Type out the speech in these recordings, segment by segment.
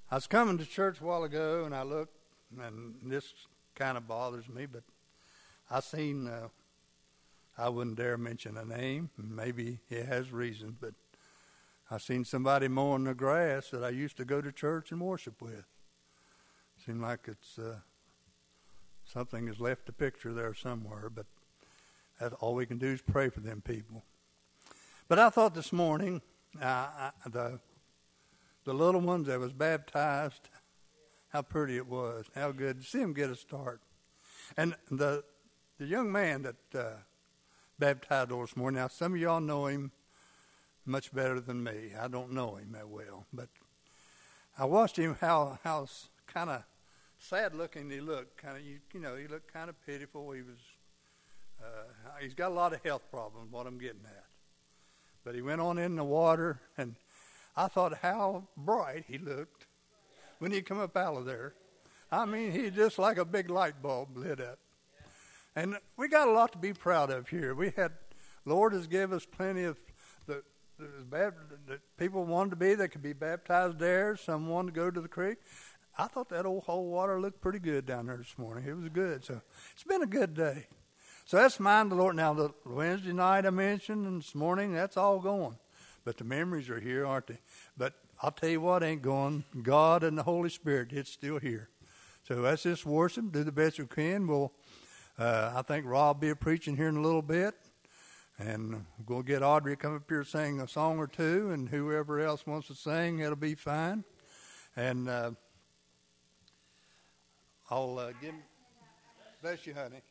I was coming to church a while ago, and I looked, and this kind of bothers me, but I seen, I wouldn't dare mention a name. Maybe he has reasons, but I seen somebody mowing the grass that I used to go to church and worship with. Seemed like it's something has left a picture there somewhere, but that's all we can do is pray for them people. But I thought this morning, the little ones that was baptized, how pretty it was, how good to see them get a start. And the young man that baptized this morning, now some of y'all know him much better than me. I don't know him that well, but I watched him how kind of sad looking he looked. Kind of he looked kind of pitiful. He's got a lot of health problems. What I'm getting at, but he went on in the water, and I thought how bright he looked when he come up out of there. I mean, he's just like a big light bulb lit up. And we got a lot to be proud of here. Lord has given us plenty of the people wanted to be. They could be baptized there. Some wanted to go to the creek. I thought that old whole water looked pretty good down there this morning. It was good. So it's been a good day. So that's mine, the Lord. Now, the Wednesday night I mentioned and this morning, that's all going. But the memories are here, aren't they? But I'll tell you what ain't going. God and the Holy Spirit, it's still here. So let's just worship, do the best we can. I think Rob will be preaching here in a little bit. And we'll get Audrey to come up here and sing a song or two. And whoever else wants to sing, it'll be fine. And I'll give him. Bless you, honey.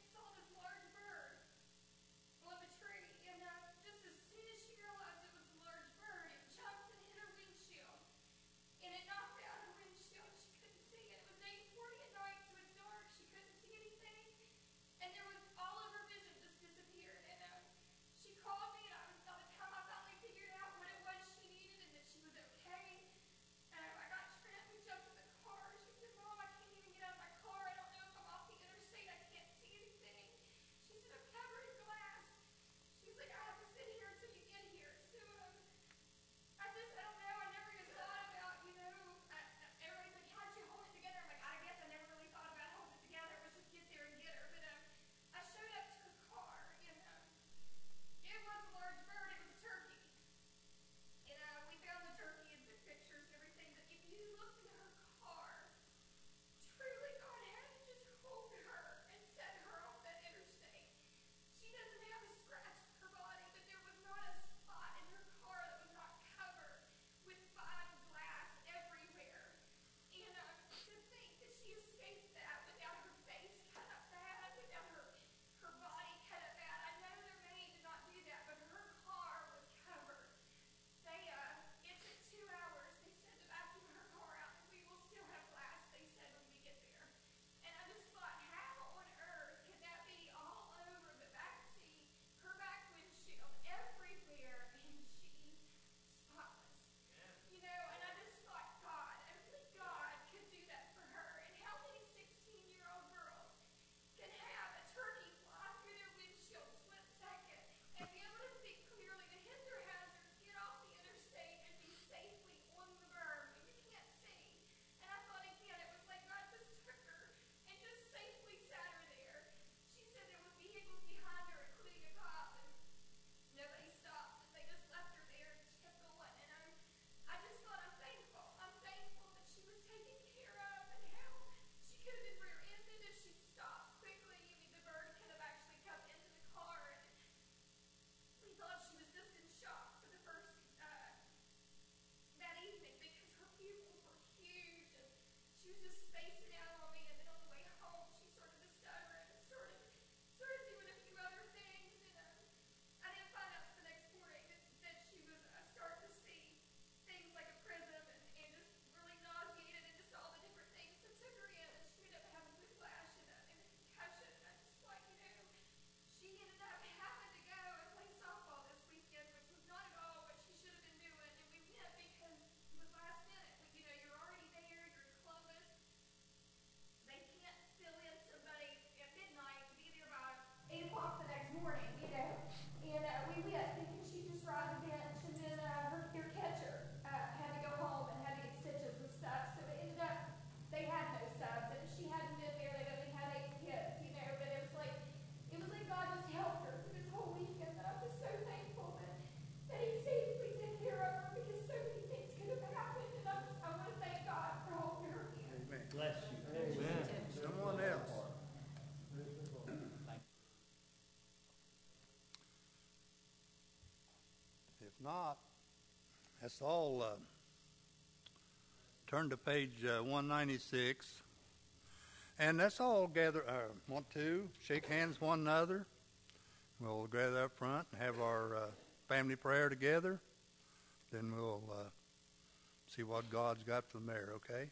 Just as soon as she realized it was a large Let's all turn to page 196. And let's all gather, want to shake hands one another. We'll gather up front and have our family prayer together. Then we'll see what God's got from there, okay?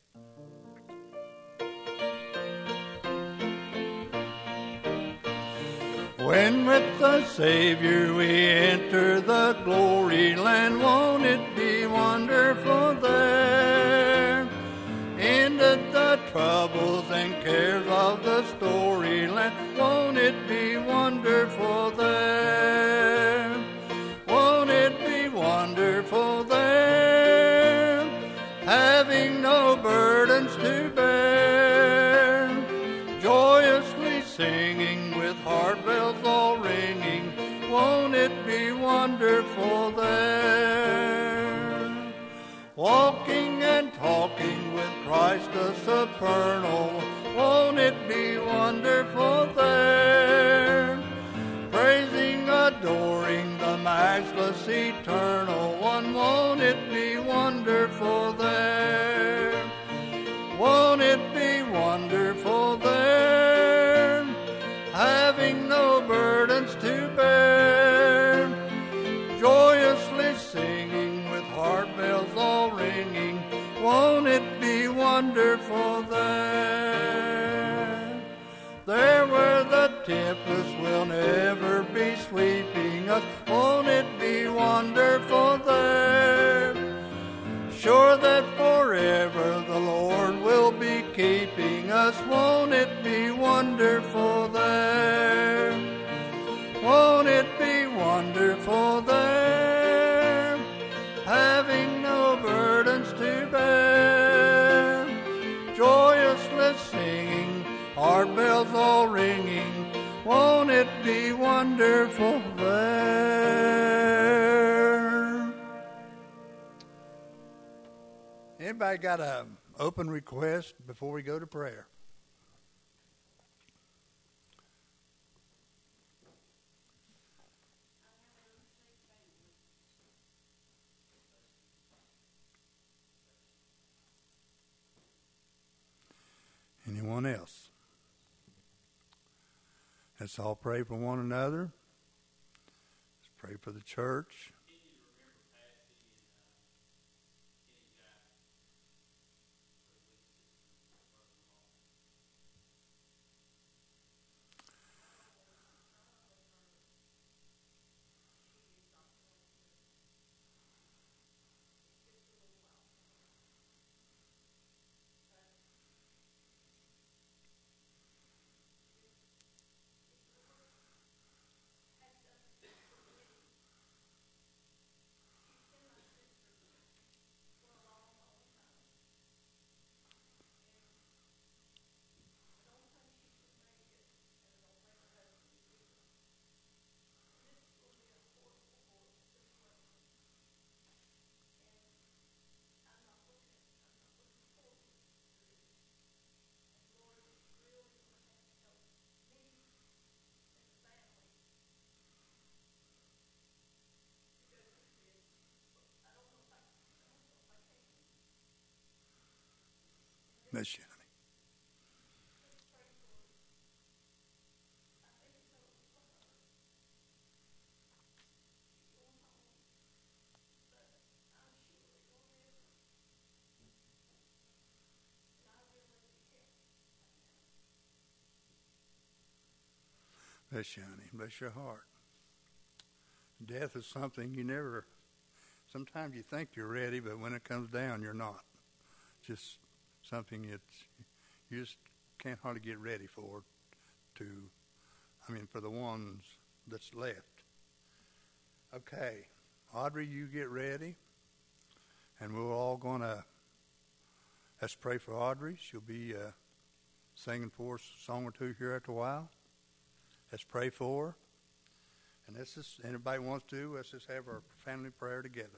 When with the Savior we enter the glory land, won't it be wonderful there? Ended the troubles and cares of the storyland, won't it be wonderful there? Won't it be wonderful there? Having no burdens to bear, joyously singing with heart bells all ringing, won't it be wonderful there? Walking and talking with Christ the supernal, won't it be wonderful there? Praising, adoring the matchless eternal one, won't it be wonderful there? Won't it be wonderful there? Having no burdens to bear, joyously singing with heart bells all ringing, won't it be wonderful there? There where the tempest will never be sweeping us, won't it be wonderful there? Sure that forever the Lord will be keeping us, won't it be wonderful there? Won't it be wonderful there? Having no burdens to bear, joyously singing, heart bells all ringing, won't it be wonderful there? Anybody got an open request before we go to prayer? Anyone else? Let's all pray for one another. Let's pray for the church. Bless you, honey. Bless you, honey. Bless your heart. Death is something you never, sometimes you think you're ready, but when it comes down, you're not. Just something that you just can't hardly get ready for for the ones that's left. Okay, Audrey, you get ready, and we're all going to, let's pray for Audrey. She'll be singing for us a song or two here after a while. Let's pray for her. And this is, anybody wants to, let's just have our family prayer together.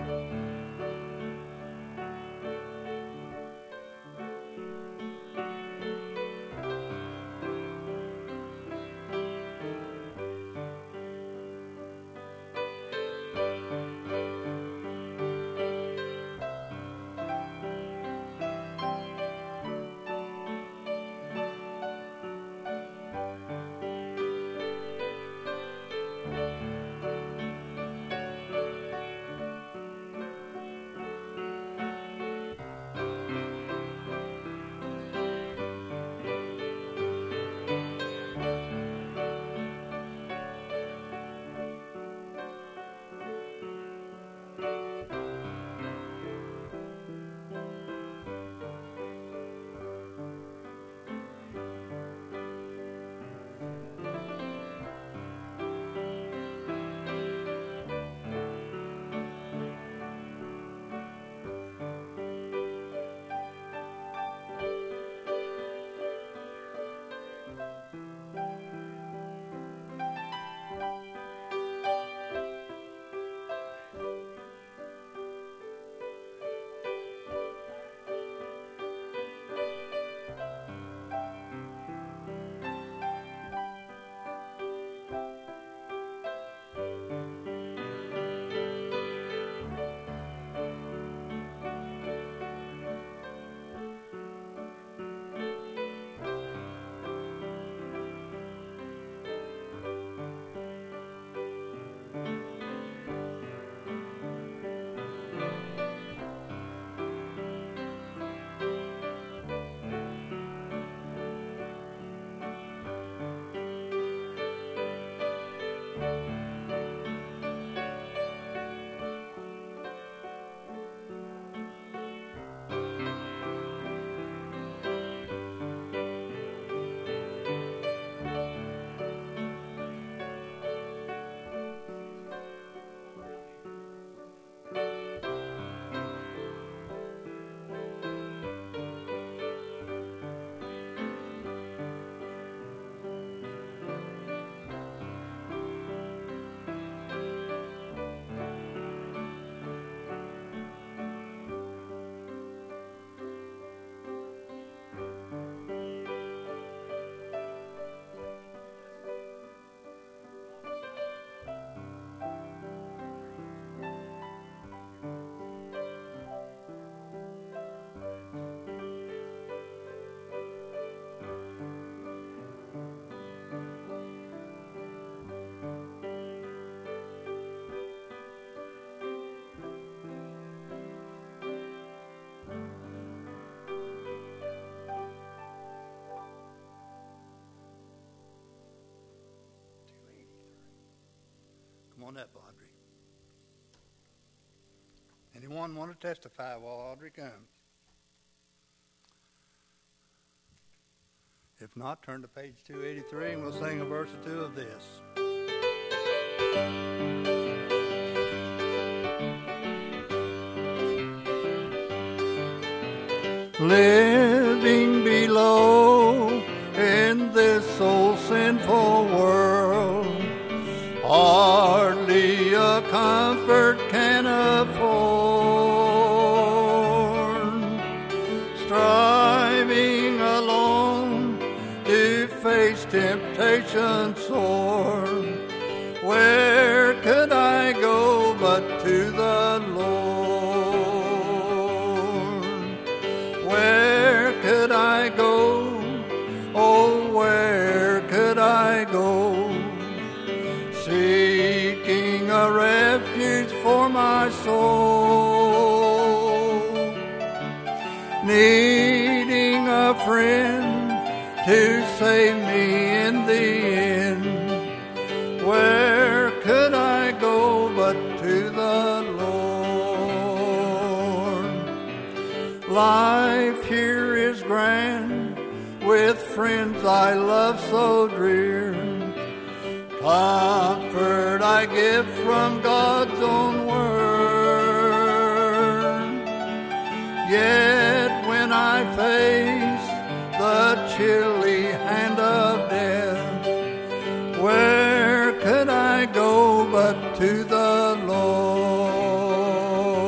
Come on up, Audrey. Anyone want to testify while Audrey comes? If not, turn to page 283 and we'll sing a verse or two of this. Living below in this so sinful world, hardly a comfort can afford. Striving alone to face temptation sore, where could I go but to the Lord? Where could I go? Oh, where could I go? Seeking a refuge for my soul, needing a friend to save me in the end. Where could I go but to the Lord? Life here is grand, with friends I love so dear. Comfort I get from God's own word. Yet when I face the chilly hand of death, where could I go but to the Lord?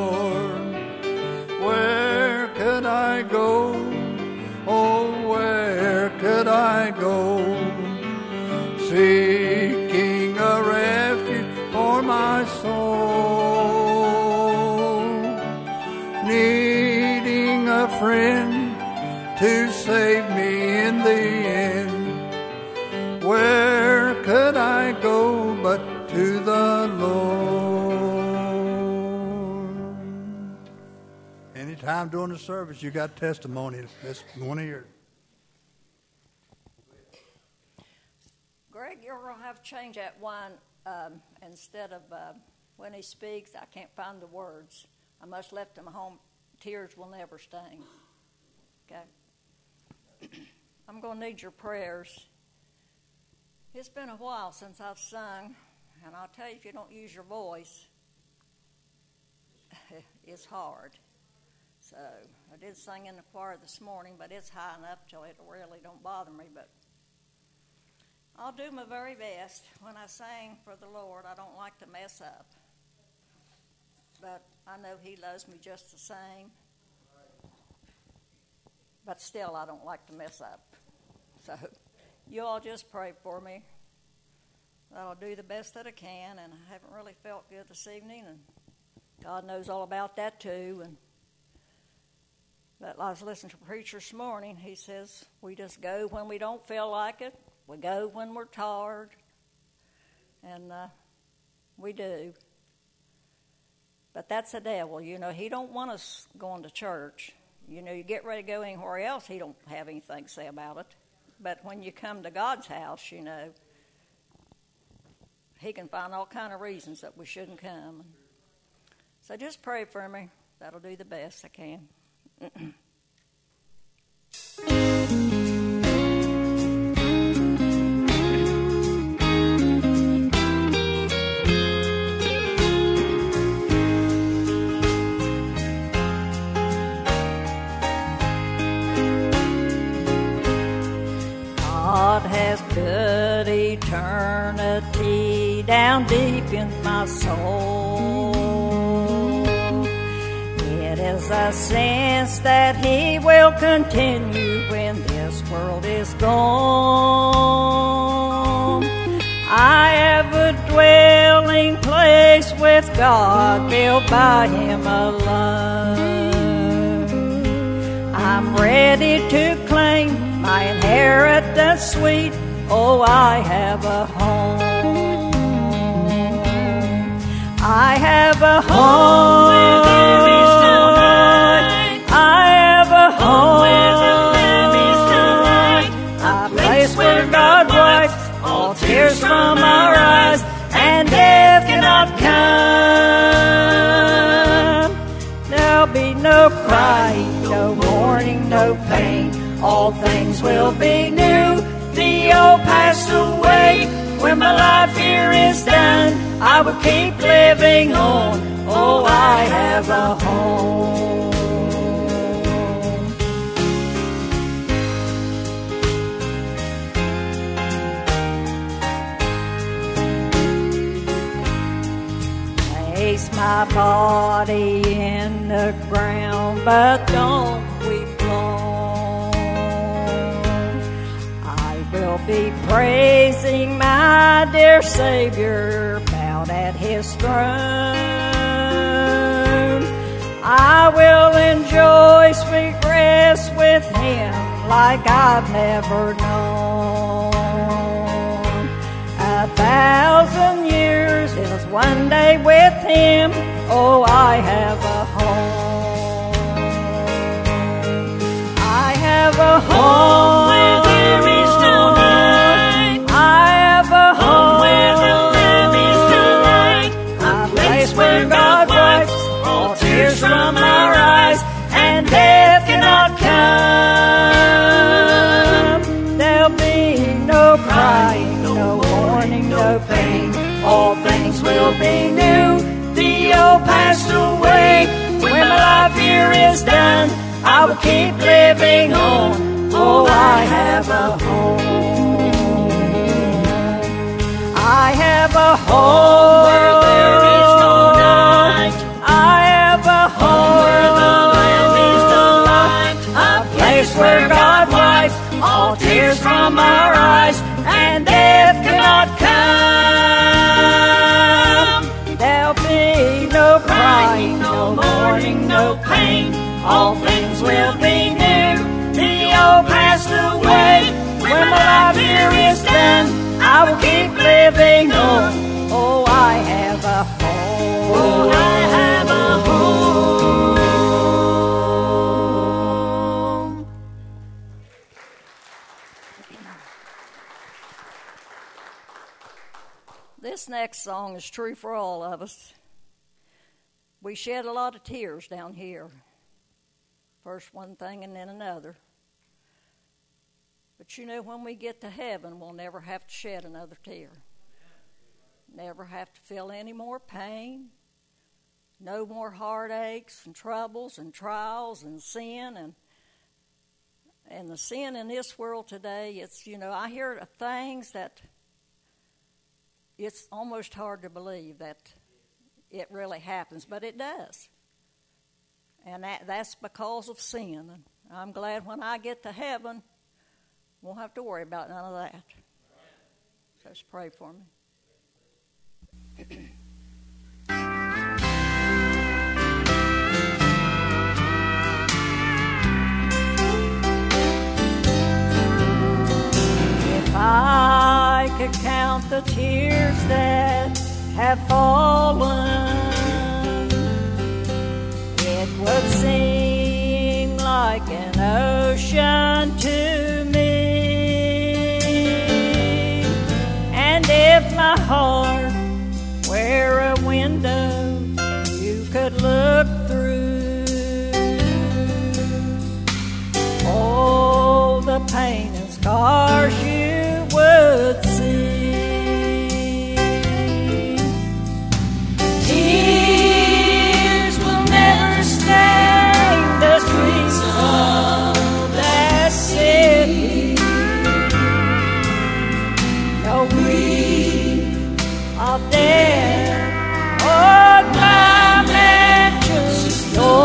my soul, needing a friend to save me in the end. Where could I go but to the Lord? Anytime during the service you got testimony, that's one of yours. Greg, you're going to have to change that one. Instead of when he speaks, I can't find the words. I must have left him home. Tears will never stain. Okay? I'm going to need your prayers. It's been a while since I've sung, and I'll tell you, if you don't use your voice, it's hard. So I did sing in the choir this morning, but it's high enough till it really don't bother me. But I'll do my very best. When I sing for the Lord, I don't like to mess up. But I know He loves me just the same. But still, I don't like to mess up. So you all just pray for me. I'll do the best that I can, and I haven't really felt good this evening, and God knows all about that too. But I was listening to a preacher this morning. He says we just go when we don't feel like it. We go when we're tired, and we do. But that's the devil, you know. He don't want us going to church. You know, you get ready to go anywhere else, he don't have anything to say about it. But when you come to God's house, you know, he can find all kind of reasons that we shouldn't come. So just pray for me. That'll do the best I can. God has put eternity down deep in my soul. It is a sense that He will continue when this world is gone. I have a dwelling place with God built by Him alone. I'm ready to claim my inheritance sweet. Oh, I have a home. I have a home where there is no night. I have a home where the Lamb is the light. A place where God wipes all tears from our eyes, and death cannot come. There'll be no crying, no mourning, no pain. All things will be new. The old passed away. When my life here is done, I will keep living on. Oh, I have a home. Place my body in the ground, but don't weep long. I will be praising my dear Savior, bowed at His throne. I will enjoy sweet rest with Him like I've never known. 1,000 years is one day with Him. Oh, I have a home. I have a home where there is no night. I have a home where the Lamb is the light. A place where God wipes all tears from our eyes, and death cannot come. There'll be no crying, no mourning, no pain. All things will be new. The old passed away. When my life here is done, I will keep living on. Oh, I have a home. I have a home where there is no night. I have a home where the Lamb is the light. A place where God wipes all tears from our eyes, and death cannot come. all things will be new. The old passed away. When my life here is done, I will keep living on. Oh, I have a home. Oh, I have a home. This next song is true for all of us. We shed a lot of tears down here. First one thing and then another. But you know, when we get to heaven, we'll never have to shed another tear. Never have to feel any more pain. No more heartaches and troubles and trials and sin. And the sin in this world today, it's, you know, I hear things that it's almost hard to believe that it really happens, but it does. And that's because of sin. And I'm glad when I get to heaven, won't have to worry about none of that. So just pray for me. If I could count the tears that have fallen, it would seem like an ocean to me. And if my heart were a window you could look through, oh, the pain and scars you would see. Tears will never stain the streets of that city. No grief of death or my mansions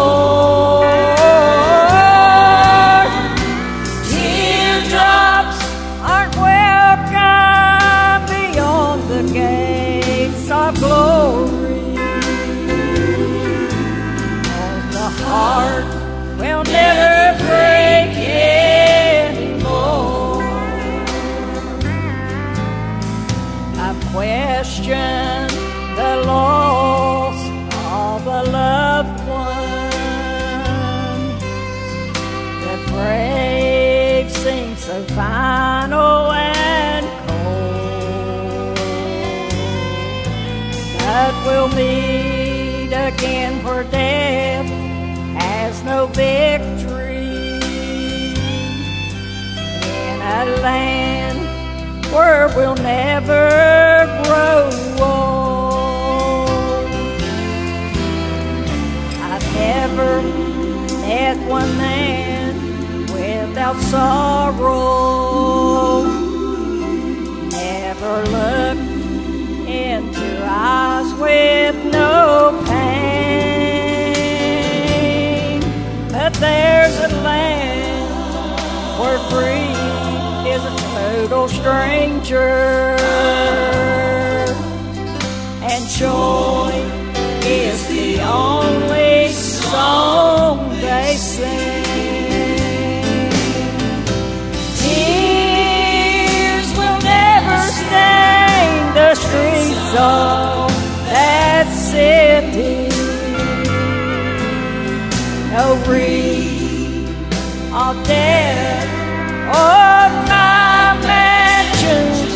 yours. Teardrops aren't welcome beyond the gates of glory. Oh, the heart will never break anymore. I've questioned the loss of a loved one. The grave seems so final and cold. But we'll meet again, for death has no victory. In a land where we'll never grow old. I've never met one man without sorrow. Never looked into eyes with no pain. But there's a land where grief is a total stranger, and joy is the only song they sing. Tears will never stain the streets of that city. No wreath of death or my mansions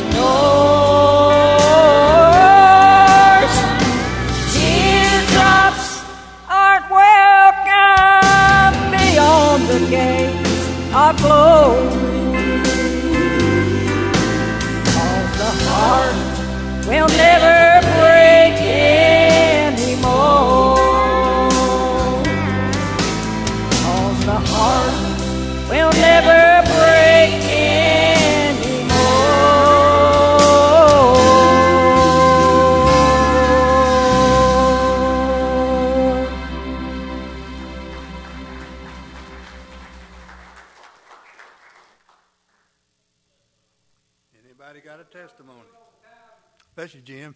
yours. Teardrops aren't welcome beyond the gates of glory. Cause the heart will never break anymore. Cause the heart will never break anymore. Anybody got a testimony? Especially Jim.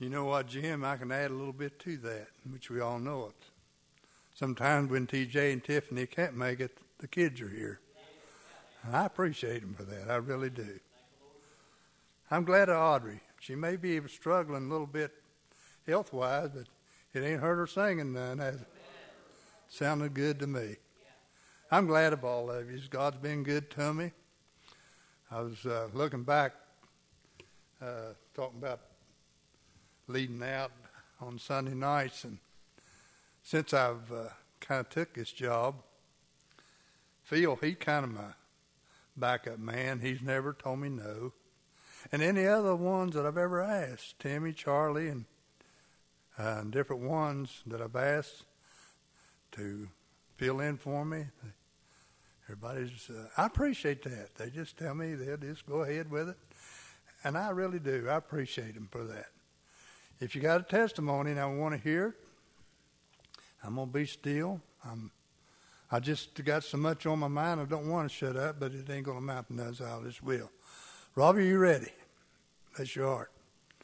You know what, Jim? I can add a little bit to that, which we all know it. Sometimes when TJ and Tiffany can't make it, the kids are here. And I appreciate them for that. I really do. I'm glad of Audrey. She may be struggling a little bit health-wise, but it ain't hurt her singing none, has it? Sounded good to me. I'm glad of all of you. God's been good to me. I was looking back, talking about leading out on Sunday nights, and since I've kind of took this job, Phil, he's kind of my backup man. He's never told me no. And any other ones that I've ever asked, Timmy, Charlie, and different ones that I've asked to fill in for me, everybody's, I appreciate that. They just tell me they'll just go ahead with it. And I really do. I appreciate them for that. If you got a testimony and I want to hear it, I'm going to be still. I just got so much on my mind I don't want to shut up, but it ain't going to amount to nothing, so I just will. Robbie, you ready? Bless your heart.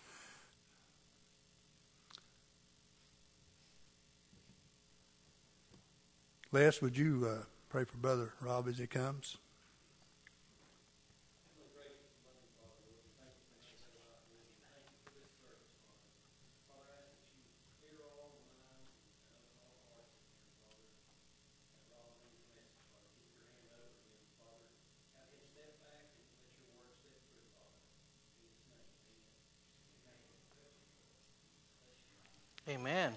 Les, would you pray for Brother Rob as he comes? Amen.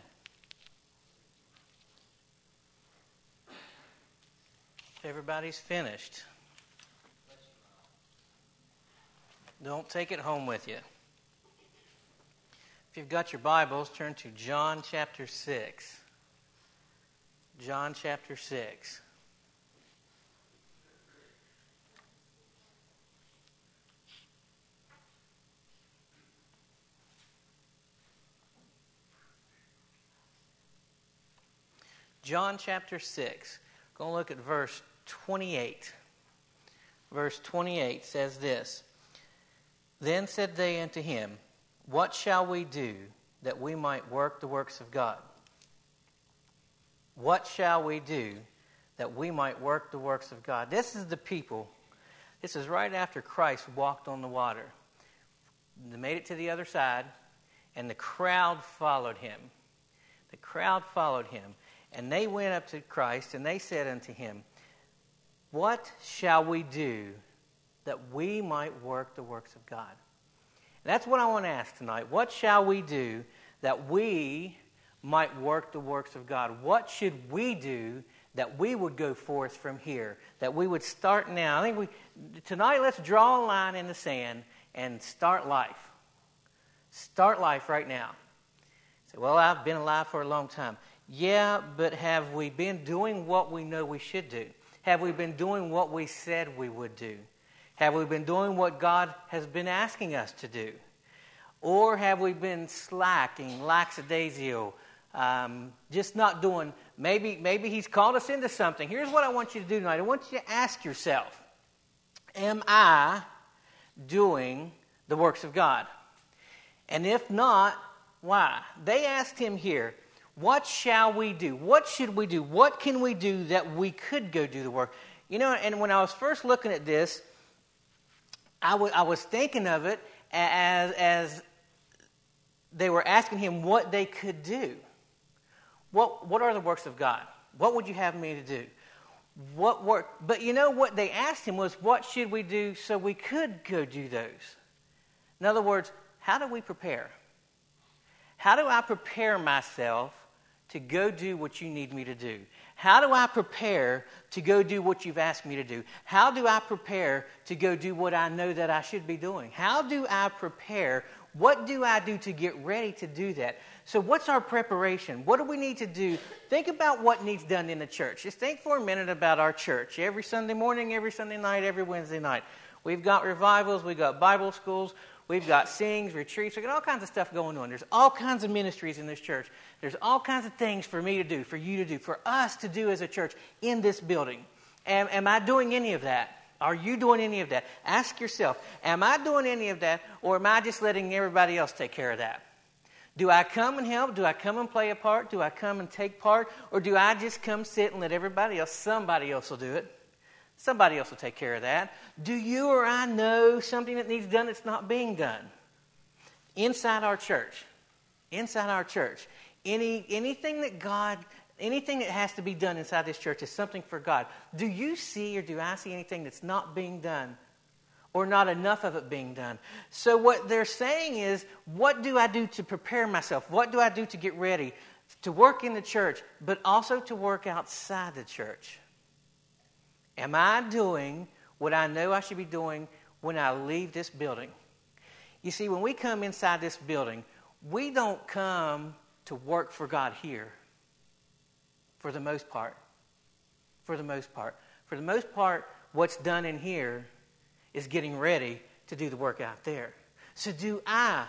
Everybody's finished. Don't take it home with you. If you've got your Bibles, turn to John chapter 6. John chapter 6. John chapter 6. Going to look at verse 28. Verse 28 says this. Then said they unto him, What shall we do that we might work the works of God? What shall we do that we might work the works of God? This is the people. This is right after Christ walked on the water. They made it to the other side, and the crowd followed him. The crowd followed him. And they went up to Christ, and they said unto him, What shall we do that we might work the works of God? And that's what I want to ask tonight. What shall we do that we might work the works of God? What should we do that we would go forth from here? That we would start now. I think tonight let's draw a line in the sand and start life. Start life right now. Say, well, I've been alive for a long time. Yeah, but have we been doing what we know we should do? Have we been doing what we said we would do? Have we been doing what God has been asking us to do? Or have we been slacking, lackadaisical, just not doing, maybe He's called us into something. Here's what I want you to do tonight. I want you to ask yourself, am I doing the works of God? And if not, why? They asked him here, what shall we do? What should we do? What can we do that we could go do the work? You know, and when I was first looking at this, I was thinking of it as they were asking him what they could do. What are the works of God? What would you have me to do? What work? But you know what they asked him was, what should we do so we could go do those? In other words, how do we prepare? How do I prepare myself to go do what you need me to do? How do I prepare to go do what you've asked me to do? How do I prepare to go do what I know that I should be doing? How do I prepare? What do I do to get ready to do that? So what's our preparation? What do we need to do? Think about what needs done in the church. Just think for a minute about our church. Every Sunday morning, every Sunday night, every Wednesday night. We've got revivals, we've got Bible schools, we've got sings, retreats, we've got all kinds of stuff going on. There's all kinds of ministries in this church. There's all kinds of things for me to do, for you to do, for us to do as a church in this building. Am I doing any of that? Are you doing any of that? Ask yourself, am I doing any of that, or am I just letting everybody else take care of that? Do I come and help? Do I come and play a part? Do I come and take part? Or do I just come sit and let everybody else, somebody else will do it? Somebody else will take care of that. Do you or I know something that needs done that's not being done? Inside our church, anything that has to be done inside this church is something for God. Do you see or do I see anything that's not being done? Or not enough of it being done? So what they're saying is, what do I do to prepare myself? What do I do to get ready to work in the church, but also to work outside the church? Am I doing what I know I should be doing when I leave this building? You see, when we come inside this building, we don't come to work for God here. For the most part. For the most part, what's done in here is getting ready to do the work out there. So do I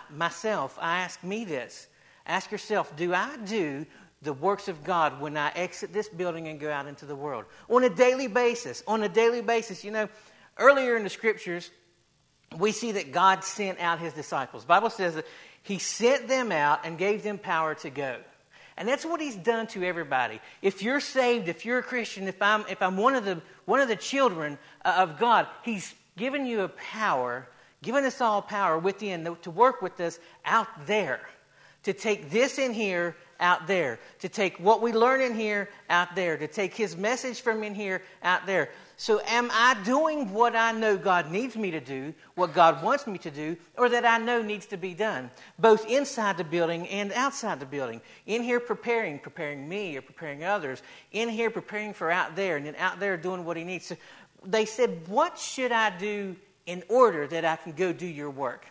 ask me this. Ask yourself, do I do the works of God when I exit this building and go out into the world? On a daily basis. You know, earlier in the Scriptures, we see that God sent out His disciples. The Bible says that He sent them out and gave them power to go. And that's what He's done to everybody. If you're saved, if you're a Christian, if I'm one of the children of God, He's given you a power, given us all power within to work with us out there, to take this in here out there, to take what we learn in here out there, to take His message from in here out there. So am I doing what I know God needs me to do, what God wants me to do, or that I know needs to be done, both inside the building and outside the building? In here preparing me or preparing others, in here preparing for out there, and then out there doing what He needs. So they said, what should I do in order that I can go do your work?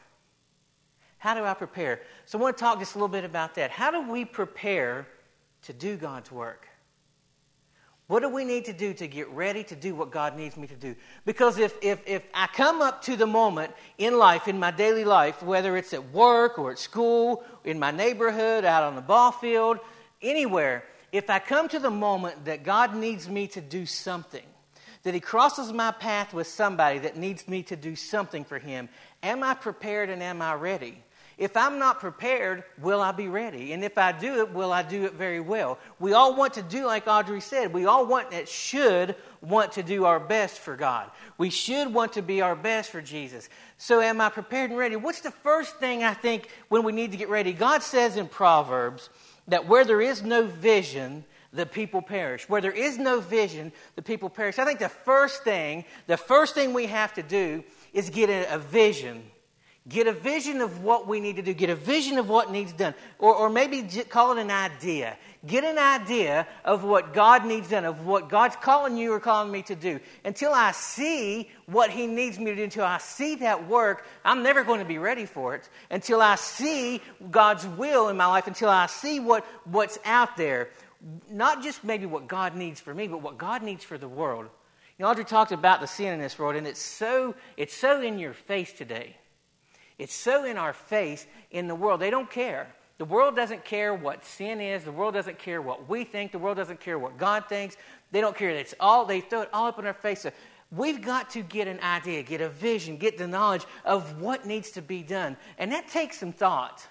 How do I prepare? So I want to talk just a little bit about that. How do we prepare to do God's work? What do we need to do to get ready to do what God needs me to do? Because if I come up to the moment in life, in my daily life, whether it's at work or at school, in my neighborhood, out on the ball field, anywhere, if I come to the moment that God needs me to do something, that He crosses my path with somebody that needs me to do something for Him, am I prepared and am I ready? If I'm not prepared, will I be ready? And if I do it, will I do it very well? We all want to do like Audrey said. We all should want to do our best for God. We should want to be our best for Jesus. So am I prepared and ready? What's the first thing I think when we need to get ready? God says in Proverbs that where there is no vision, the people perish. Where there is no vision, the people perish. I think the first thing we have to do is get a vision. Get a vision of what we need to do. Get a vision of what needs done. Or maybe call it an idea. Get an idea of what God needs done, of what God's calling you or calling me to do. Until I see what He needs me to do, until I see that work, I'm never going to be ready for it. Until I see God's will in my life, until I see what's out there. Not just maybe what God needs for me, but what God needs for the world. You know, Audrey talked about the sin in this world, and it's so in your face today. It's so in our face in the world. They don't care. The world doesn't care what sin is. The world doesn't care what we think. The world doesn't care what God thinks. They don't care. They throw it all up in our face. So we've got to get an idea, get a vision, get the knowledge of what needs to be done. And that takes some thought.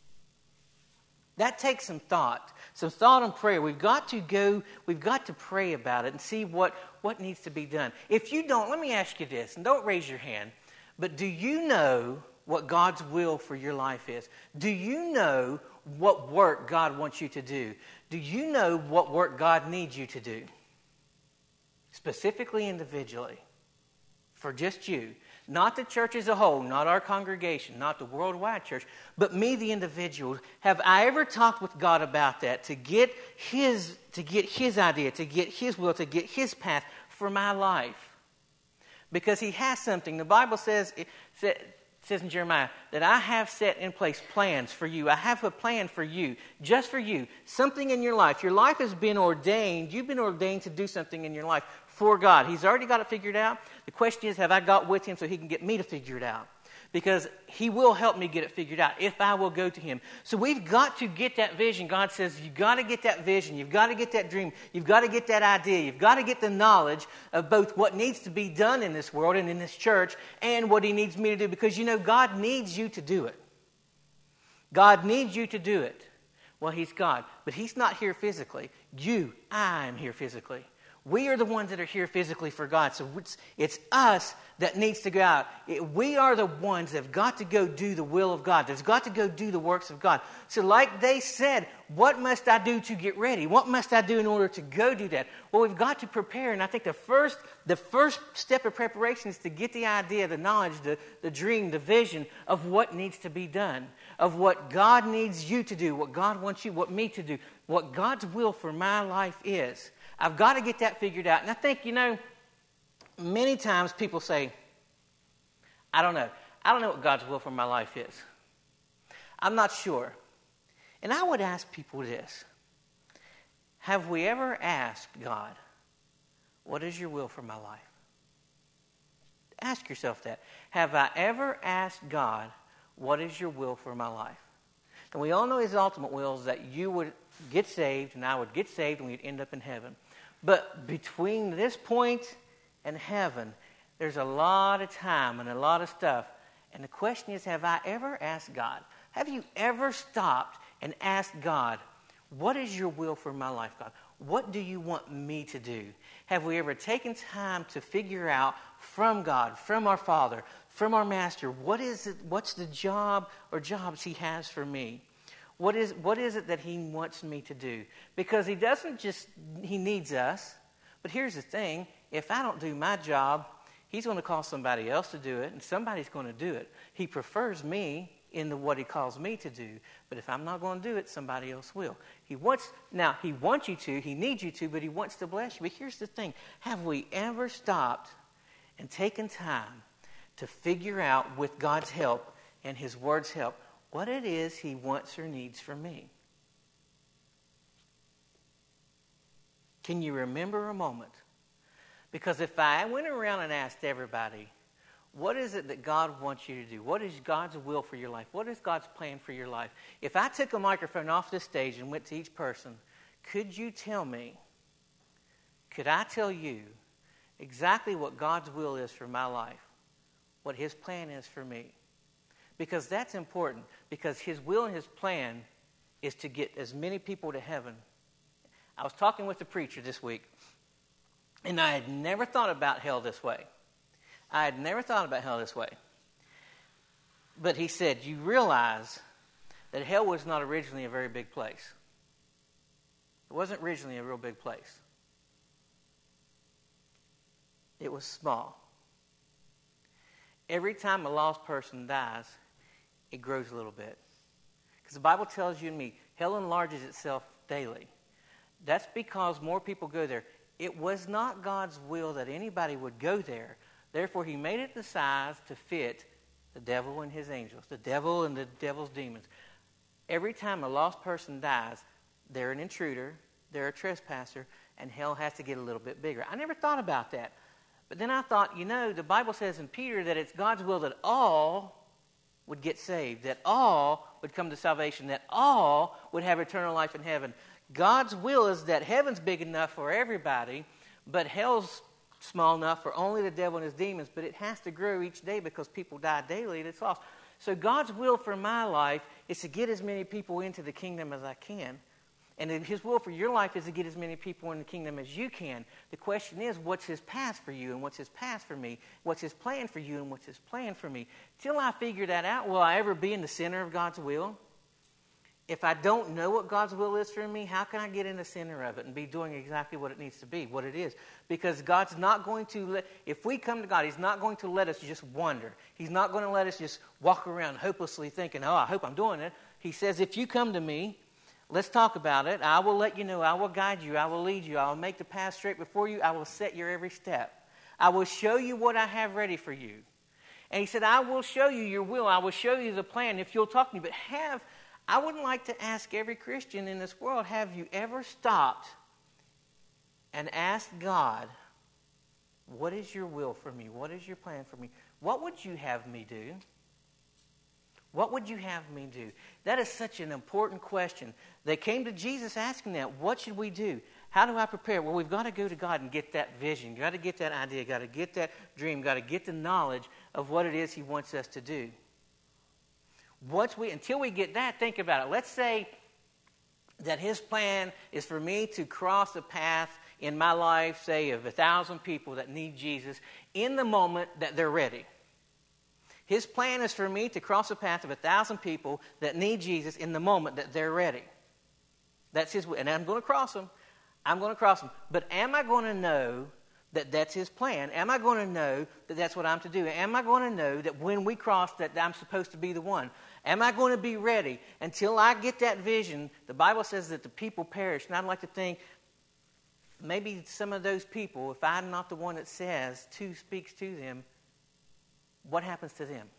That takes some thought and prayer. We've got to pray about it and see what needs to be done. If you don't, let me ask you this, and don't raise your hand, but do you know what God's will for your life is? Do you know what work God wants you to do? Do you know what work God needs you to do? Specifically, individually. For just you. Not the church as a whole, not our congregation, not the worldwide church, but me, the individual. Have I ever talked with God about that to get His idea, to get His will, to get His path for my life? Because He has something. The Bible says in Jeremiah that I have set in place plans for you. I have a plan for you, just for you. Something in your life. Your life has been ordained. You've been ordained to do something in your life for God. He's already got it figured out. The question is, have I got with Him so He can get me to figure it out? Because He will help me get it figured out if I will go to Him. So we've got to get that vision. God says you've got to get that vision. You've got to get that dream. You've got to get that idea. You've got to get the knowledge of both what needs to be done in this world and in this church and what He needs me to do. Because you know God needs you to do it. God needs you to do it. Well, He's God, but He's not here physically. I am here physically. We are the ones that are here physically for God. So it's us that needs to go out. We are the ones that have got to go do the will of God. That's got to go do the works of God. So like they said, what must I do to get ready? What must I do in order to go do that? Well, we've got to prepare. And I think the first step of preparation is to get the idea, the knowledge, the dream, the vision of what needs to be done. Of what God needs you to do. What God wants you, what me to do. What God's will for my life is. I've got to get that figured out. And I think, many times people say, I don't know. I don't know what God's will for my life is. I'm not sure. And I would ask people this. Have we ever asked God, what is your will for my life? Ask yourself that. Have I ever asked God, what is your will for my life? And we all know His ultimate will is that you would get saved and I would get saved and we'd end up in heaven. But between this point and heaven, there's a lot of time and a lot of stuff. And the question is, have I ever asked God? Have you ever stopped and asked God, what is your will for my life, God? What do you want me to do? Have we ever taken time to figure out from God, from our Father, from our Master, what is it? What's the job or jobs He has for me? What is it that He wants me to do? Because He needs us. But here's the thing. If I don't do my job, He's going to call somebody else to do it, and somebody's going to do it. He prefers me in what He calls me to do. But if I'm not going to do it, somebody else will. He wants you to, He needs you to, but He wants to bless you. But here's the thing. Have we ever stopped and taken time to figure out, with God's help and His Word's help, what it is He wants or needs from me? Can you remember a moment? Because if I went around and asked everybody, what is it that God wants you to do? What is God's will for your life? What is God's plan for your life? If I took a microphone off this stage and went to each person, could you tell me, could I tell you exactly what God's will is for my life? What His plan is for me? Because that's important. Because His will and His plan is to get as many people to heaven. I was talking with the preacher this week, and I had never thought about hell this way. But he said, you realize that hell was not originally a very big place. It wasn't originally a real big place. It was small. Every time a lost person dies, it grows a little bit. Because the Bible tells you and me, hell enlarges itself daily. That's because more people go there. It was not God's will that anybody would go there. Therefore, He made it the size to fit the devil and his angels, the devil and the devil's demons. Every time a lost person dies, they're an intruder, they're a trespasser, and hell has to get a little bit bigger. I never thought about that. But then I thought, the Bible says in Peter that it's God's will that all would get saved, that all would come to salvation, that all would have eternal life in heaven. God's will is that heaven's big enough for everybody, but hell's small enough for only the devil and his demons, but it has to grow each day because people die daily and it's lost. So God's will for my life is to get as many people into the kingdom as I can. And His will for your life is to get as many people in the kingdom as you can. The question is, what's His path for you and what's His path for me? What's His plan for you and what's His plan for me? Till I figure that out, will I ever be in the center of God's will? If I don't know what God's will is for me, how can I get in the center of it and be doing exactly what it needs to be, what it is? Because God's not going to if we come to God, He's not going to let us just wander. He's not going to let us just walk around hopelessly thinking, I hope I'm doing it. He says, if you come to me, let's talk about it. I will let you know. I will guide you. I will lead you. I will make the path straight before you. I will set your every step. I will show you what I have ready for you. And He said, I will show you your will. I will show you the plan if you'll talk to me. But I would like to ask every Christian in this world, have you ever stopped and asked God, what is your will for me? What is your plan for me? What would you have me do? What would you have me do? That is such an important question. They came to Jesus asking that. What should we do? How do I prepare? Well, we've got to go to God and get that vision. You've got to get that idea. Got to get that dream. Got to get the knowledge of what it is He wants us to do. Until we get that, think about it. Let's say that his plan is for me to cross a path in my life, say, of 1,000 people that need Jesus in the moment that they're ready. His plan is for me to cross a path of 1,000 people that need Jesus in the moment that they're ready. That's his way. And I'm going to cross them. I'm going to cross them. But am I going to know that that's his plan? Am I going to know that that's what I'm to do? Am I going to know that when we cross that I'm supposed to be the one? Am I going to be ready until I get that vision? The Bible says that the people perish. And I'd like to think maybe some of those people, if I'm not the one that says, speaks to them, what happens to them?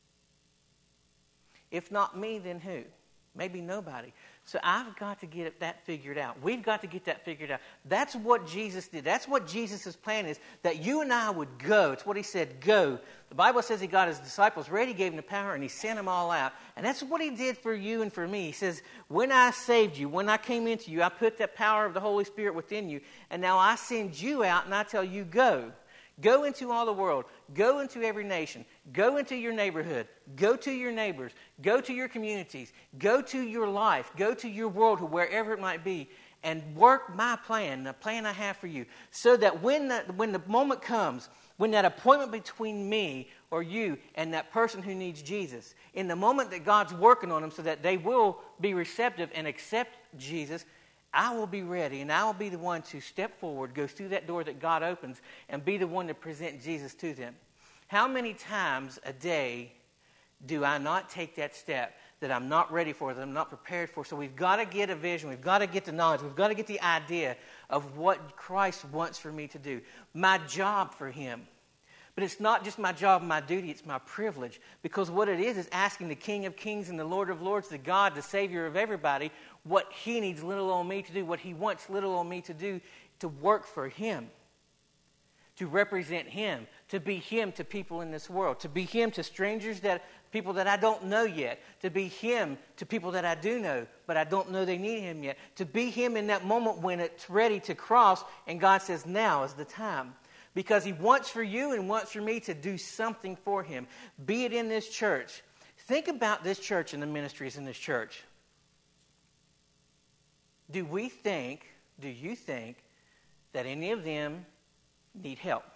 If not me, then who? Maybe nobody. So I've got to get that figured out. We've got to get that figured out. That's what Jesus did. That's what Jesus' plan is, that you and I would go. It's what he said, go. The Bible says he got his disciples ready, gave them the power, and he sent them all out. And that's what he did for you and for me. He says, when I saved you, when I came into you, I put that power of the Holy Spirit within you, and now I send you out and I tell you, go. Go into all the world. Go into every nation. Go into your neighborhood. Go to your neighbors. Go to your communities. Go to your life. Go to your world, wherever it might be, and work my plan, the plan I have for you, so that when the moment comes, when that appointment between me or you and that person who needs Jesus, in the moment that God's working on them so that they will be receptive and accept Jesus, I will be ready, and I will be the one to step forward, go through that door that God opens, and be the one to present Jesus to them. How many times a day do I not take that step that I'm not ready for, that I'm not prepared for? So we've got to get a vision. We've got to get the knowledge. We've got to get the idea of what Christ wants for me to do. My job for him. But it's not just my job and my duty, it's my privilege. Because what it is asking the King of Kings and the Lord of Lords, the God, the Savior of everybody, what he needs little on me to do, what he wants little on me to do, to work for him, to represent him, to be him to people in this world, to be him to strangers, people that I don't know yet, to be him to people that I do know, but I don't know they need him yet, to be him in that moment when it's ready to cross, and God says, now is the time. Because he wants for you and wants for me to do something for him. Be it in this church. Think about this church and the ministries in this church. Do you think that any of them need help?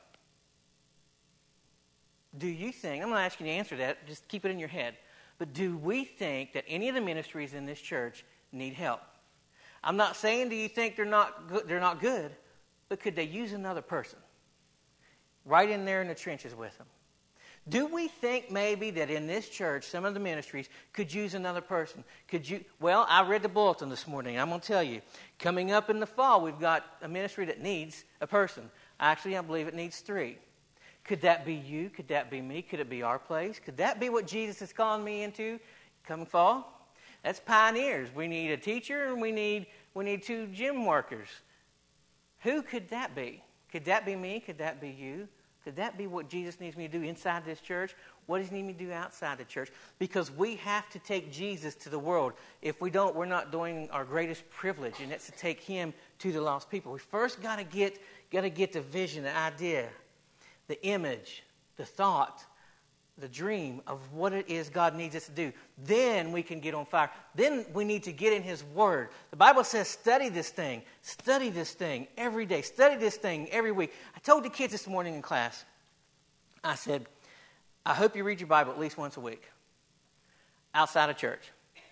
Do you think, I'm not asking you to answer that, just keep it in your head. But do we think that any of the ministries in this church need help? I'm not saying do you think they're not good, but could they use another person? Right in there in the trenches with them. Do we think maybe that in this church, some of the ministries could use another person? Well, I read the bulletin this morning. I'm going to tell you. Coming up in the fall, we've got a ministry that needs a person. Actually, I believe it needs 3. Could that be you? Could that be me? Could it be our place? Could that be what Jesus is calling me into coming fall? That's pioneers. We need a teacher and we need 2 gym workers. Who could that be? Could that be me? Could that be you? Could that be what Jesus needs me to do inside this church? What does he need me to do outside the church? Because we have to take Jesus to the world. If we don't, we're not doing our greatest privilege, and that's to take him to the lost people. We first got to get the vision, the idea, the image, the thought, the dream of what it is God needs us to do. Then we can get on fire. Then we need to get in his word. The Bible says study this thing every day, study this thing every week. I told the kids this morning in class, I said, I hope you read your Bible at least once a week. Outside of church.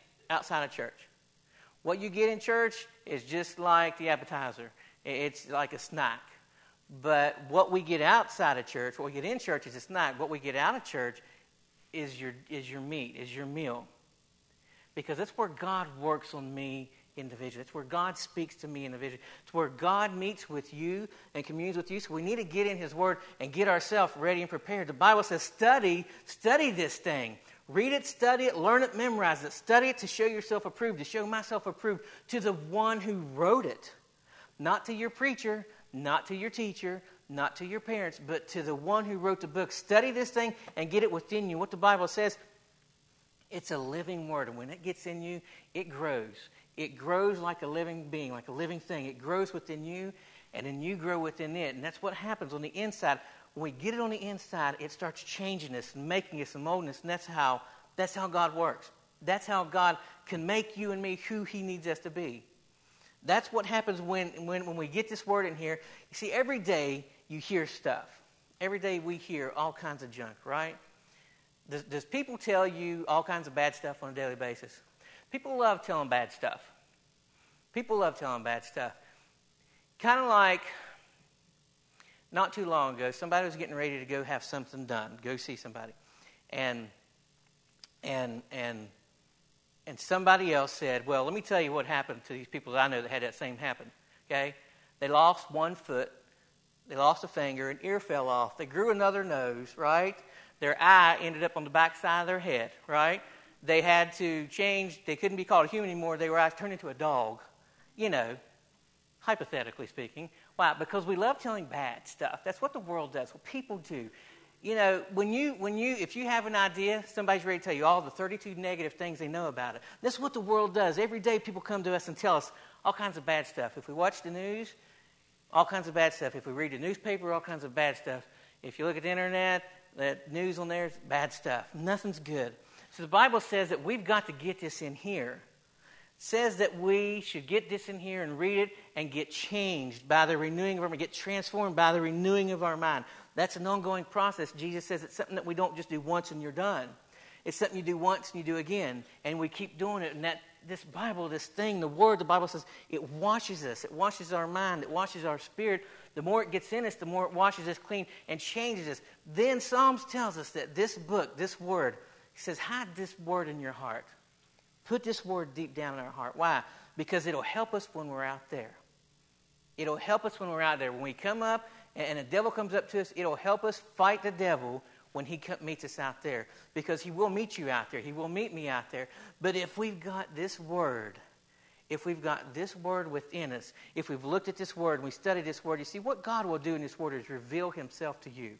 What you get in church is just like the appetizer. It's like a snack. But what we get outside of church, what we get in church is a snack. What we get out of church is your meat, is your meal. Because that's where God works on me individually. It's where God speaks to me individually. It's where God meets with you and communes with you. So we need to get in his word and get ourselves ready and prepared. The Bible says study this thing. Read it, study it, learn it, memorize it. Study it to show yourself approved, to show myself approved to the one who wrote it. Not to your preacher, not to your teacher, not to your parents, but to the one who wrote the book. Study this thing and get it within you. What the Bible says, it's a living word. And when it gets in you, it grows. It grows like a living being, like a living thing. It grows within you, and then you grow within it. And that's what happens on the inside. When we get it on the inside, it starts changing us and making us and molding us. And that's how That's how God works. That's how God can make you and me who He needs us to be. That's what happens when we get this word in here. You see, every day you hear stuff. Every day we hear all kinds of junk, right? Does people tell you all kinds of bad stuff on a daily basis? People love telling bad stuff. People love telling bad stuff. Kind of like not too long ago, somebody was getting ready to go have something done, go see somebody. And somebody else said, well, let me tell you what happened to these people that I know that had that same happen. Okay? They lost one foot, they lost a finger, an ear fell off, they grew another nose, right? Their eye ended up on the back side of their head, right? They had to change, they couldn't be called a human anymore, they were turned into a dog. You know, hypothetically speaking. Why? Because we love telling bad stuff. That's what the world does, what people do. You know, if you have an idea, somebody's ready to tell you all the 32 negative things they know about it. That's what the world does. Every day people come to us and tell us all kinds of bad stuff. If we watch the news, all kinds of bad stuff. If we read the newspaper, all kinds of bad stuff. If you look at the internet, the news on there is bad stuff. Nothing's good. So the Bible says that we've got to get this in here. It says that we should get this in here and read it and get changed by the renewing of our mind, get transformed by the renewing of our mind. That's an ongoing process. Jesus says it's something that we don't just do once and you're done. It's something you do once and you do again. And we keep doing it. And this Bible, this thing, the Word, the Bible says it washes us. It washes our mind. It washes our spirit. The more it gets in us, the more it washes us clean and changes us. Then Psalms tells us that this book, this Word, he says, hide this Word in your heart. Put this Word deep down in our heart. Why? Because it'll help us when we're out there. It'll help us when we're out there. When we come up and the devil comes up to us, it'll help us fight the devil when he meets us out there. Because he will meet you out there. He will meet me out there. But if we've got this Word, if we've got this Word within us, if we've looked at this Word and we studied this Word, you see, what God will do in this Word is reveal Himself to you.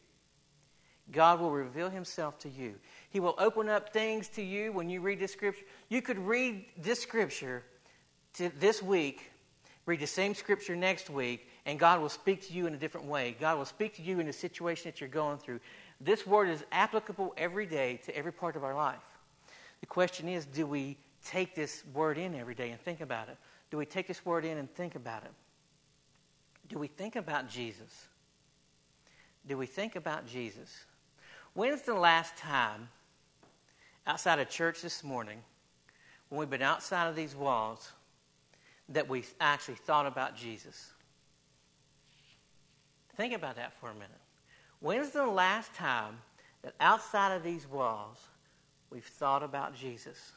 God will reveal Himself to you. He will open up things to you when you read this Scripture. You could read this Scripture this week, read the same Scripture next week, and God will speak to you in a different way. God will speak to you in the situation that you're going through. This Word is applicable every day to every part of our life. The question is, do we take this Word in every day and think about it? Do we take this Word in and think about it? Do we think about Jesus? Do we think about Jesus? When's the last time, outside of church this morning, when we've been outside of these walls, that we actually thought about Jesus? Think about that for a minute. When's the last time that outside of these walls, we've thought about Jesus?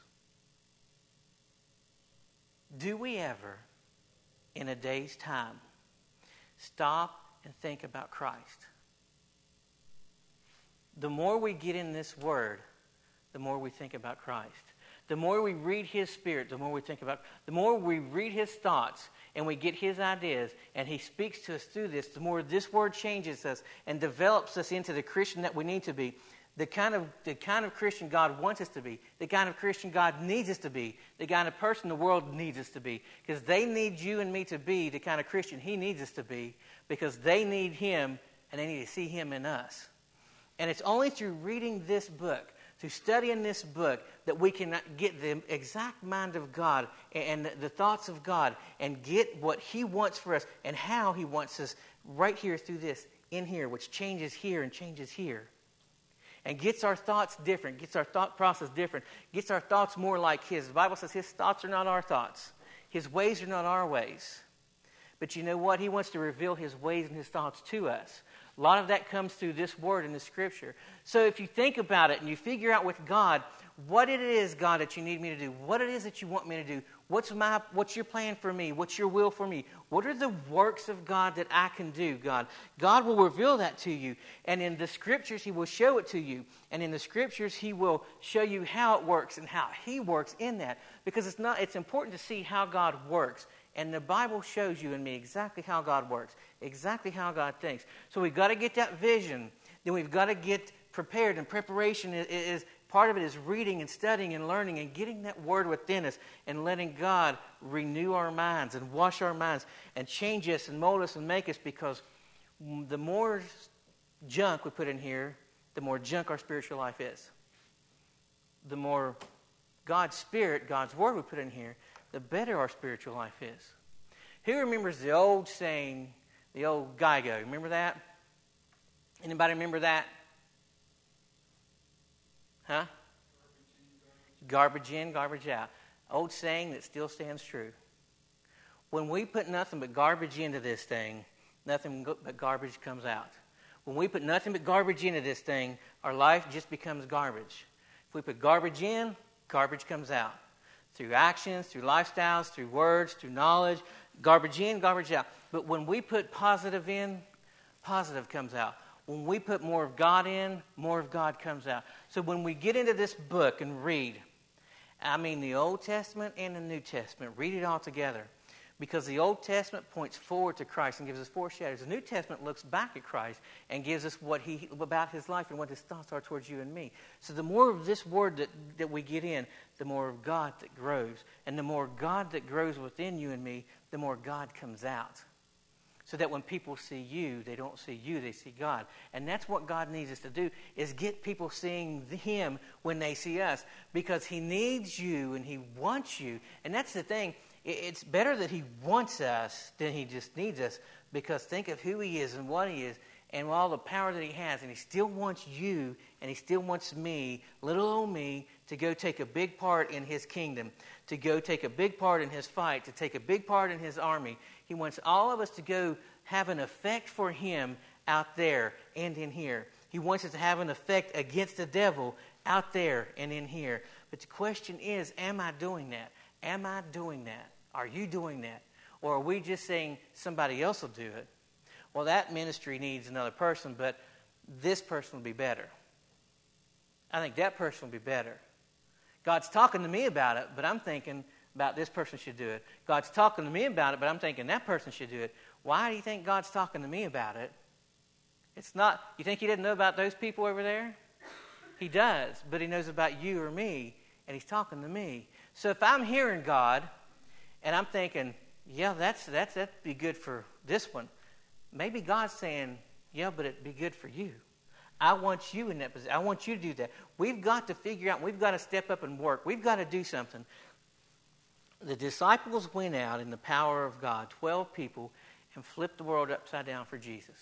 Do we ever, in a day's time, stop and think about Christ? The more we get in this Word, the more we think about Christ. The more we read His Spirit, the more we think about, the more we read His thoughts and we get His ideas and He speaks to us through this, the more this Word changes us and develops us into the Christian that we need to be, the kind of Christian God wants us to be, the kind of Christian God needs us to be, the kind of person the world needs us to be, because they need you and me to be the kind of Christian He needs us to be, because they need Him and they need to see Him in us. And it's only through reading this book, through studying this book, that we can get the exact mind of God and the thoughts of God and get what He wants for us and how He wants us right here through this, in here, which changes here and changes here. And gets our thoughts different, gets our thought process different, gets our thoughts more like His. The Bible says His thoughts are not our thoughts. His ways are not our ways. But you know what? He wants to reveal His ways and His thoughts to us. A lot of that comes through this Word in the Scripture. So if you think about it and you figure out with God what it is, God, that you need me to do, what it is that you want me to do, what's your plan for me, what's your will for me, what are the works of God that I can do, God? God will reveal that to you. And in the Scriptures, He will show it to you. And in the Scriptures, He will show you how it works and how He works in that. Because it's important to see how God works. And the Bible shows you and me exactly how God works, exactly how God thinks. So we've got to get that vision. Then we've got to get prepared. And preparation is part of it is reading and studying and learning and getting that Word within us and letting God renew our minds and wash our minds and change us and mold us and make us, because the more junk we put in here, the more junk our spiritual life is. the more God's Spirit, God's Word we put in here, the better our spiritual life is. Who remembers the old saying, the old GIGO? Remember that? Anybody remember that? Huh? Garbage in, garbage out. Old saying that still stands true. When we put nothing but garbage into this thing, nothing but garbage comes out. When we put nothing but garbage into this thing, our life just becomes garbage. If we put garbage in, garbage comes out. Through actions, through lifestyles, through words, through knowledge, garbage in, garbage out. But when we put positive in, positive comes out. When we put more of God in, more of God comes out. So when we get into this book and read, I mean the Old Testament and the New Testament, read it all together. Because the Old Testament points forward to Christ and gives us foreshadows. The New Testament looks back at Christ and gives us about His life and what His thoughts are towards you and me. So the more of this Word that we get in, the more of God that grows. And the more God that grows within you and me, the more God comes out. So that when people see you, they don't see you, they see God. And that's what God needs us to do, is get people seeing Him when they see us. Because He needs you and He wants you. And that's the thing. It's better that He wants us than He just needs us, because think of who He is and what He is and all the power that He has, and He still wants you and He still wants me, little old me, to go take a big part in His kingdom, to go take a big part in His fight, to take a big part in His army. He wants all of us to go have an effect for Him out there and in here. He wants us to have an effect against the devil out there and in here. But the question is, am I doing that? Am I doing that? Are you doing that? Or are we just saying somebody else will do it? Well, that ministry needs another person, but this person will be better. I think that person will be better. God's talking to me about it, but I'm thinking about this person should do it. God's talking to me about it, but I'm thinking that person should do it. Why do you think God's talking to me about it? It's not, you think He didn't know about those people over there? He does, but He knows about you or me, and He's talking to me. So if I'm hearing God, and I'm thinking, yeah, that'd be good for this one. Maybe God's saying, yeah, but it'd be good for you. I want you in that position. I want you to do that. We've got to figure out, we've got to step up and work. We've got to do something. The disciples went out in the power of God, 12 people, and flipped the world upside down for Jesus.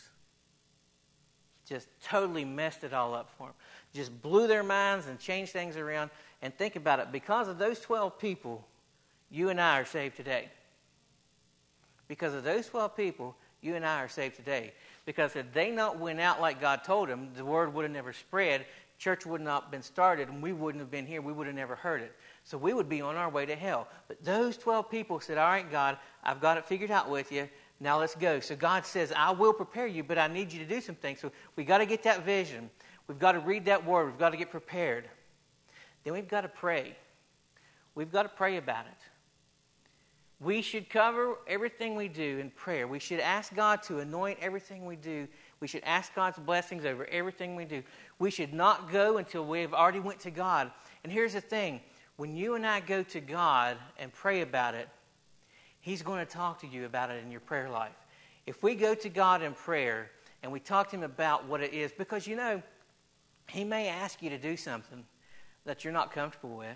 Just totally messed it all up for them. Just blew their minds and changed things around. And think about it. Because of those 12 people, you and I are saved today. Because of those 12 people, you and I are saved today. Because had they not went out like God told them, the word would have never spread, church would not have been started, and we wouldn't have been here. We would have never heard it. So we would be on our way to hell. But those 12 people said, all right, God, I've got it figured out with you. Now let's go. So God says, I will prepare you, but I need you to do some things. So we've got to get that vision. We've got to read that word. We've got to get prepared. Then we've got to pray. We've got to pray about it. We should cover everything we do in prayer. We should ask God to anoint everything we do. We should ask God's blessings over everything we do. We should not go until we have already went to God. And here's the thing. When you and I go to God and pray about it, He's going to talk to you about it in your prayer life. If we go to God in prayer and we talk to Him about what it is, because, you know, He may ask you to do something that you're not comfortable with.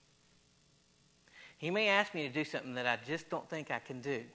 He may ask me to do something that I just don't think I can do.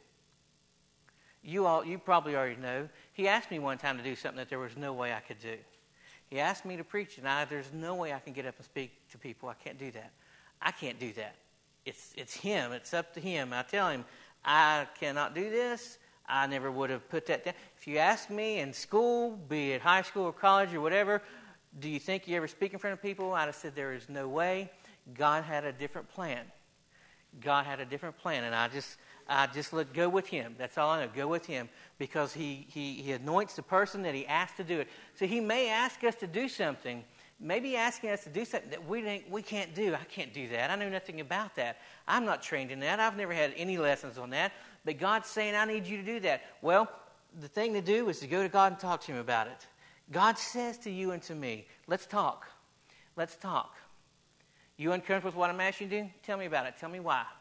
You probably already know. He asked me one time to do something that there was no way I could do. He asked me to preach, and there's no way I can get up and speak to people. I can't do that. I can't do that. It's Him. It's up to Him. I tell Him, I cannot do this. I never would have put that down. If you ask me in school, be it high school or college or whatever, do you think you ever speak in front of people? I'd have said there is no way. God had a different plan. God had a different plan, and I just go with Him. That's all I know. Go with Him, because He anoints the person that He asked to do it. So He may ask us to do something. Maybe asking us to do something that we can't do. I can't do that. I know nothing about that. I'm not trained in that. I've never had any lessons on that. But God's saying, I need you to do that. Well, the thing to do is to go to God and talk to Him about it. God says to you and to me, let's talk. Let's talk. You uncomfortable with what I'm asking you to do? Tell me about it. Tell me why.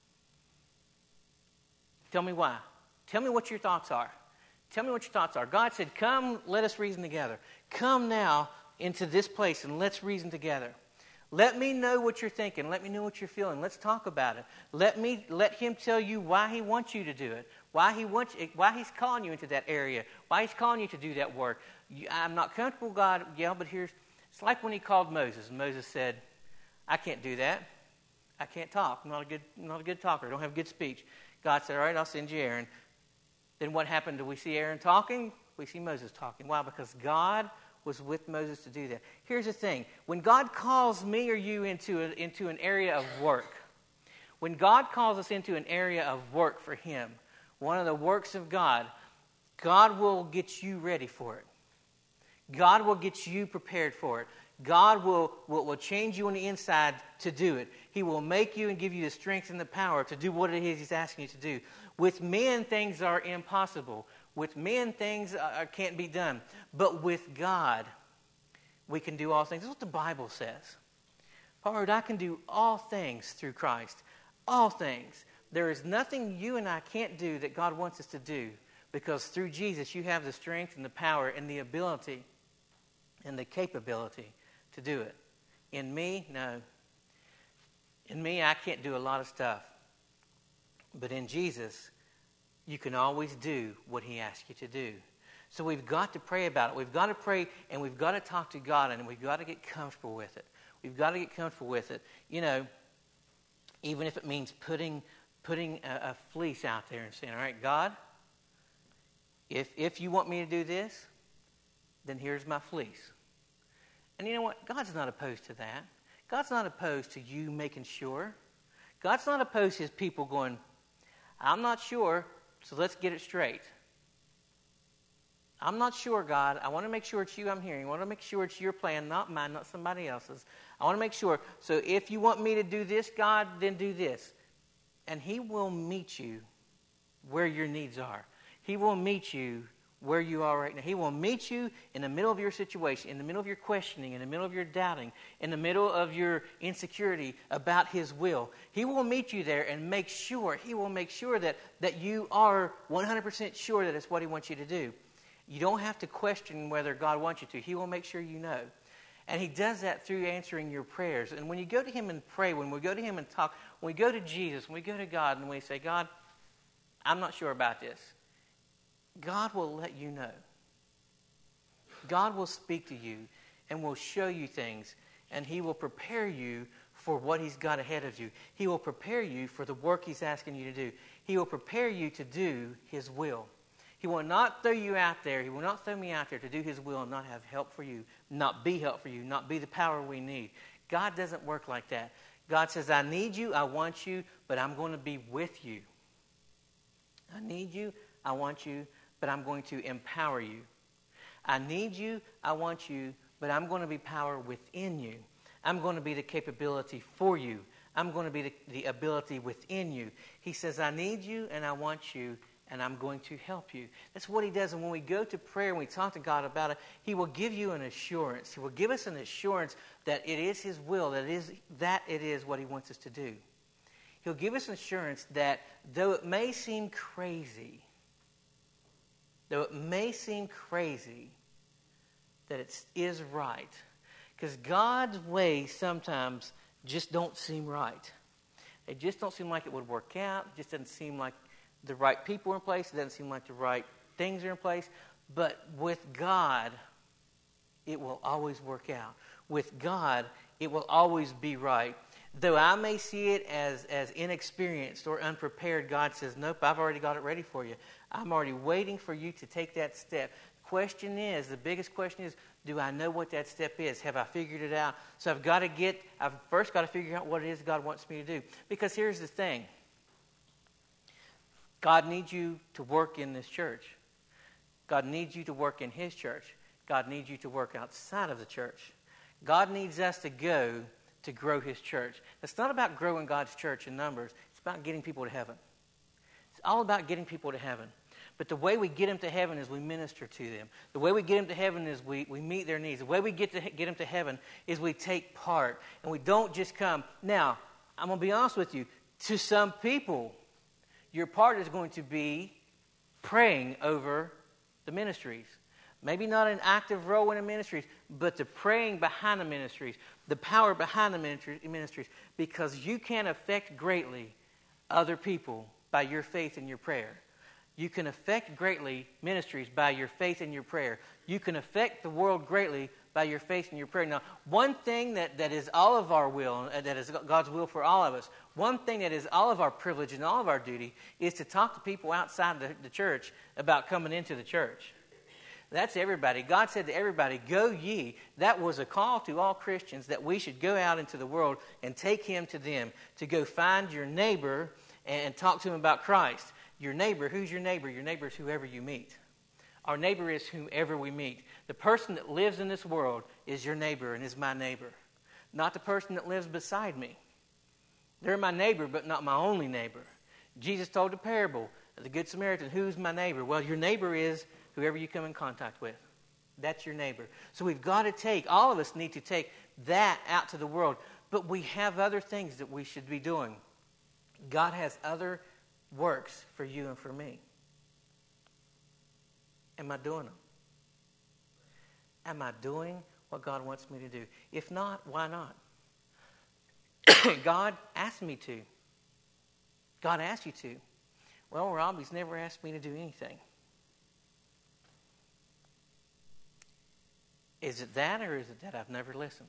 Tell me why. Tell me what your thoughts are. Tell me what your thoughts are. God said, come, let us reason together. Come now into this place and let's reason together. Let me know what you're thinking. Let me know what you're feeling. Let's talk about it. Let him tell you why he wants you to do it, why he's calling you into that area, why he's calling you to do that work. I'm not comfortable, God. Yeah, but it's like when he called Moses. Moses said, I can't do that. I can't talk. I'm not a good talker. I don't have good speech. God said, all right, I'll send you Aaron. Then what happened? Do we see Aaron talking? We see Moses talking. Why? Because God was with Moses to do that. Here's the thing. When God calls me or you into an area of work, when God calls us into an area of work for him, one of the works of God, God will get you ready for it. God will get you prepared for it. God will change you on the inside to do it. He will make you and give you the strength and the power to do what it is he's asking you to do. With men, things are impossible. With men, things can't be done. But with God, we can do all things. This is what the Bible says. Paul wrote, I can do all things through Christ. All things. There is nothing you and I can't do that God wants us to do, because through Jesus you have the strength and the power and the ability and the capability to do it. In me, no. In me, I can't do a lot of stuff. But in Jesus, you can always do what he asks you to do. So we've got to pray about it. We've got to pray, and we've got to talk to God, and we've got to get comfortable with it. We've got to get comfortable with it. You know, even if it means putting a fleece out there and saying, all right, God, if you want me to do this, then here's my fleece. And you know what? God's not opposed to that. God's not opposed to you making sure. God's not opposed to his people going, I'm not sure, so let's get it straight. I'm not sure, God. I want to make sure it's you I'm hearing. I want to make sure it's your plan, not mine, not somebody else's. I want to make sure. So if you want me to do this, God, then do this. And he will meet you where your needs are. He will meet you where you are right now. He will meet you in the middle of your situation, in the middle of your questioning, in the middle of your doubting, in the middle of your insecurity about his will. He will meet you there and make sure, he will make sure that you are 100% sure that it's what he wants you to do. You don't have to question whether God wants you to. He will make sure you know. And he does that through answering your prayers. And when you go to him and pray, when we go to him and talk, when we go to Jesus, when we go to God and we say, God, I'm not sure about this, God will let you know. God will speak to you and will show you things, and he will prepare you for what he's got ahead of you. He will prepare you for the work he's asking you to do. He will prepare you to do his will. He will not throw you out there. He will not throw me out there to do his will and not have help for you, not be help for you, not be the power we need. God doesn't work like that. God says, I need you, I want you, but I'm going to be with you. I need you, I want you, but I'm going to empower you. I need you, I want you, but I'm going to be power within you. I'm going to be the capability for you. I'm going to be the ability within you. He says, I need you and I want you, and I'm going to help you. That's what he does. And when we go to prayer and we talk to God about it, he will give you an assurance. He will give us an assurance that it is his will, that it is what he wants us to do. He'll give us an assurance that though it may seem crazy, that it is right. Because God's ways sometimes just don't seem right. They just don't seem like it would work out. It just doesn't seem like the right people are in place. It doesn't seem like the right things are in place. But with God, it will always work out. With God, it will always be right. Though I may see it as inexperienced or unprepared, God says, nope, I've already got it ready for you. I'm already waiting for you to take that step. The biggest question is, do I know what that step is? Have I figured it out? So I've first got to figure out what it is God wants me to do. Because here's the thing. God needs you to work in this church. God needs you to work in his church. God needs you to work outside of the church. God needs us to go to grow his church. It's not about growing God's church in numbers. It's about getting people to heaven. It's all about getting people to heaven. But the way we get them to heaven is we minister to them. The way we get them to heaven is we meet their needs. The way we get them to heaven is we take part. And we don't just come. Now, I'm going to be honest with you. To some people, your part is going to be praying over the ministries. Maybe not an active role in the ministries, but the praying behind the ministries, the power behind the ministries, because you can affect greatly other people by your faith and your prayer. You can affect greatly ministries by your faith and your prayer. You can affect the world greatly by your faith and your prayer. Now, one thing that is all of our will, that is God's will for all of us, one thing that is all of our privilege and all of our duty is to talk to people outside the church about coming into the church. That's everybody. God said to everybody, go ye. That was a call to all Christians that we should go out into the world and take him to them, to go find your neighbor and talk to him about Christ. Your neighbor, who's your neighbor? Your neighbor is whoever you meet. Our neighbor is whomever we meet. The person that lives in this world is your neighbor and is my neighbor, not the person that lives beside me. They're my neighbor, but not my only neighbor. Jesus told the parable of the Good Samaritan, who's my neighbor? Well, your neighbor is whoever you come in contact with. That's your neighbor. So we've got to all of us need to take that out to the world. But we have other things that we should be doing. God has other works for you and for me. Am I doing them? Am I doing what God wants me to do? If not, why not? God asked me to. God asked you to. Well, Rob, he's never asked me to do anything. Is it that, or is it that I've never listened?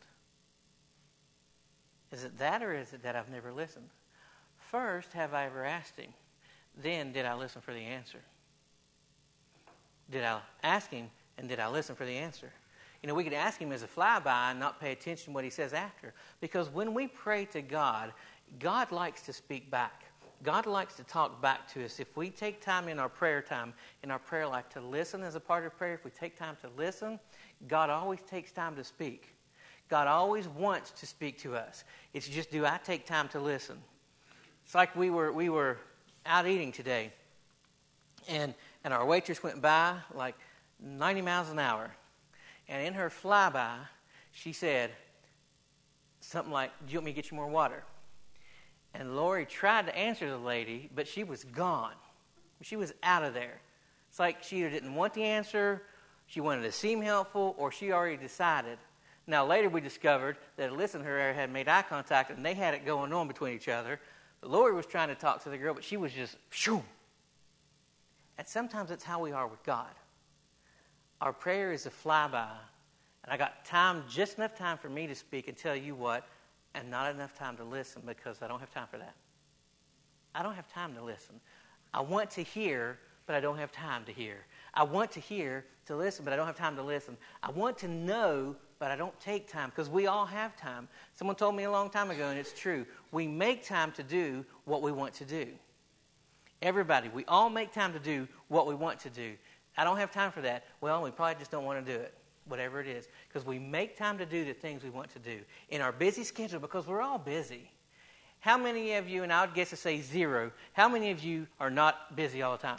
Is it that, or is it that I've never listened? First, have I ever asked him? Then, did I listen for the answer? Did I ask him, and did I listen for the answer? You know, we could ask him as a flyby and not pay attention to what he says after. Because when we pray to God, God likes to speak back. God likes to talk back to us. If we take time, in our prayer life, to listen as a part of prayer, if we take time to listen, God always takes time to speak. God always wants to speak to us. It's just, do I take time to listen? It's like we were out eating today, and our waitress went by like 90 miles an hour. And in her flyby, she said something like, do you want me to get you more water? And Lori tried to answer the lady, but she was gone. She was out of there. It's like she either didn't want the answer, she wanted to seem helpful, or she already decided. Now, later we discovered that Alyssa and her had made eye contact, and they had it going on between each other. But Lori was trying to talk to the girl, but she was just, shoo. And sometimes that's how we are with God. Our prayer is a flyby, and I got time, just enough time for me to speak and tell you what, and not enough time to listen, because I don't have time for that. I don't have time to listen. I want to hear, but I don't have time to hear. I want to hear, to listen, but I don't have time to listen. I want to know, but I don't take time, because we all have time. Someone told me a long time ago, and it's true. We make time to do what we want to do. Everybody, we all make time to do what we want to do. I don't have time for that. Well, we probably just don't want to do it, whatever it is, because we make time to do the things we want to do in our busy schedule, because we're all busy. How many of you, and I would guess to say zero, how many of you are not busy all the time?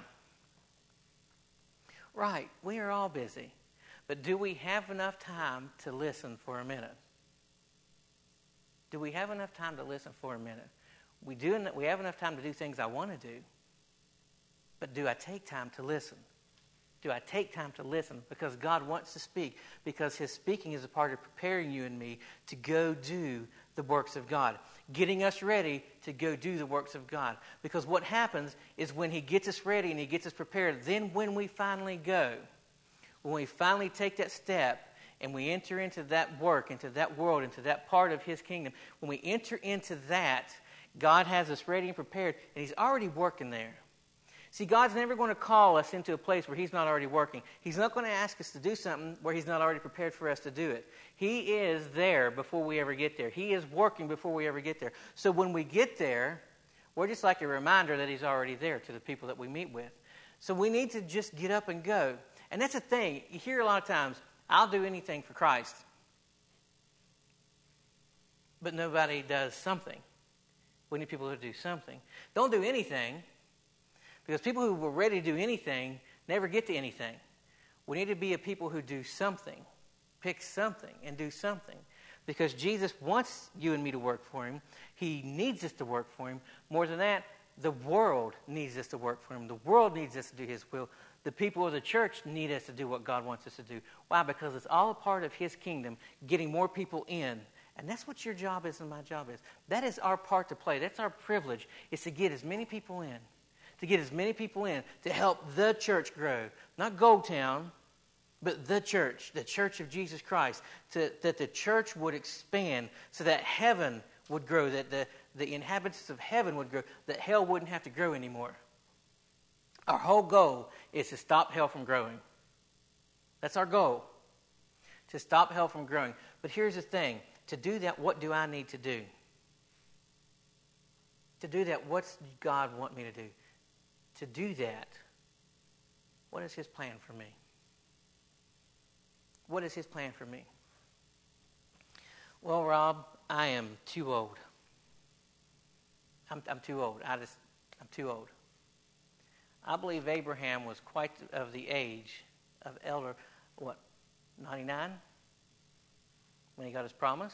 Right, we are all busy. But do we have enough time to listen for a minute? Do we have enough time to listen for a minute? We have enough time to do things I want to do. But do I take time to listen? Do I take time to listen? Because God wants to speak. Because his speaking is a part of preparing you and me to go do the works of God. Getting us ready to go do the works of God. Because what happens is when he gets us ready and he gets us prepared, then when we finally go, when we finally take that step and we enter into that work, into that world, into that part of his kingdom, when we enter into that, God has us ready and prepared, and he's already working there. See, God's never going to call us into a place where he's not already working. He's not going to ask us to do something where he's not already prepared for us to do it. He is there before we ever get there. He is working before we ever get there. So when we get there, we're just like a reminder that he's already there to the people that we meet with. So we need to just get up and go. And that's the thing. You hear a lot of times, I'll do anything for Christ. But nobody does something. We need people to do something. Don't do anything. Because people who were ready to do anything never get to anything. We need to be a people who do something. Pick something and do something. Because Jesus wants you and me to work for him. He needs us to work for him. More than that, the world needs us to work for him. The world needs us to do his will. The people of the church need us to do what God wants us to do. Why? Because it's all a part of His kingdom, getting more people in. And that's what your job is and my job is. That is our part to play. That's our privilege, is to get as many people in. To get as many people in to help the church grow. Not Goldtown, but the church of Jesus Christ. That the church would expand so that heaven would grow, that the inhabitants of heaven would grow, that hell wouldn't have to grow anymore. Our whole goal is to stop hell from growing. That's our goal, to stop hell from growing. But here's the thing. To do that, what do I need to do? To do that, what's God want me to do? To do that, what is His plan for me? What is His plan for me? Well, Rob, I am too old. I'm too old. I'm too old. I believe Abraham was quite of the age of elder, 99? When he got his promise?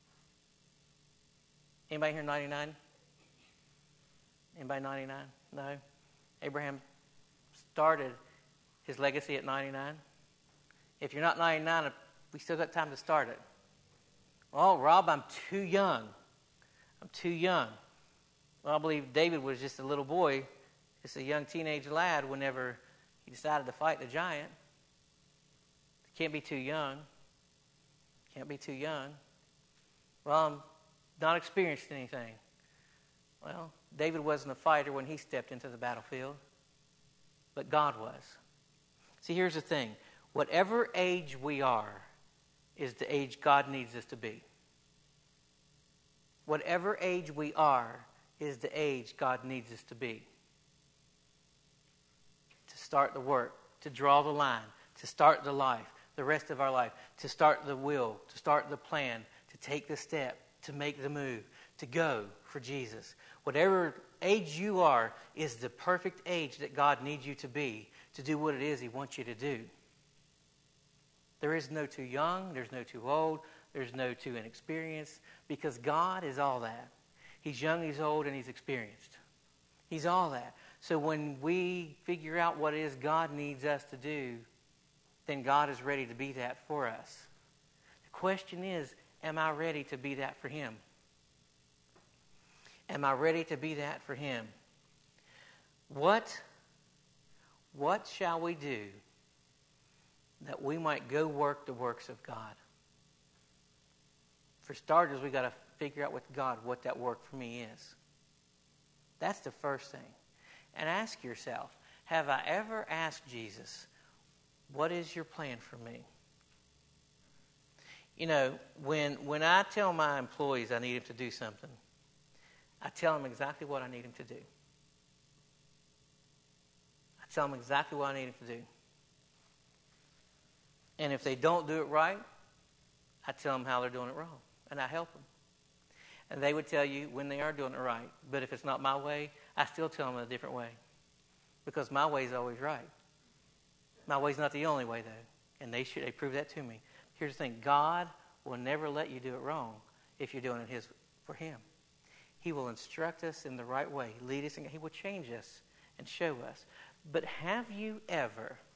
Anybody here 99? Anybody 99? No? Abraham started his legacy at 99. If you're not 99, we still got time to start it. Well, Rob, I'm too young. I'm too young. Well, I believe David was just a little boy, just a young teenage lad whenever he decided to fight the giant. Can't be too young. Can't be too young. Well, I'm not experienced anything. Well, David wasn't a fighter when he stepped into the battlefield, but God was. See, here's the thing. Whatever age we are is the age God needs us to be. Whatever age we are is the age God needs us to be. To start the work, to draw the line, to start the life, the rest of our life, to start the will, to start the plan, to take the step, to make the move, to go for Jesus. Whatever age you are is the perfect age that God needs you to be to do what it is He wants you to do. There is no too young, there's no too old, there's no too inexperienced, because God is all that. He's young, He's old, and He's experienced. He's all that. So when we figure out what it is God needs us to do, then God is ready to be that for us. The question is, am I ready to be that for Him? Am I ready to be that for Him? What shall we do that we might go work the works of God? For starters, we've got to figure out with God what that work for me is. That's the first thing. And ask yourself, have I ever asked Jesus, what is your plan for me? You know, when I tell my employees I need them to do something, I tell them exactly what I need them to do. I tell them exactly what I need them to do. And if they don't do it right, I tell them how they're doing it wrong. And I help them. And they would tell you when they are doing it right. But if it's not my way, I still tell them a different way. Because my way is always right. My way's not the only way, though. And they prove that to me. Here's the thing. God will never let you do it wrong if you're doing it for Him. He will instruct us in the right way, lead us, and He will change us and show us. But have you and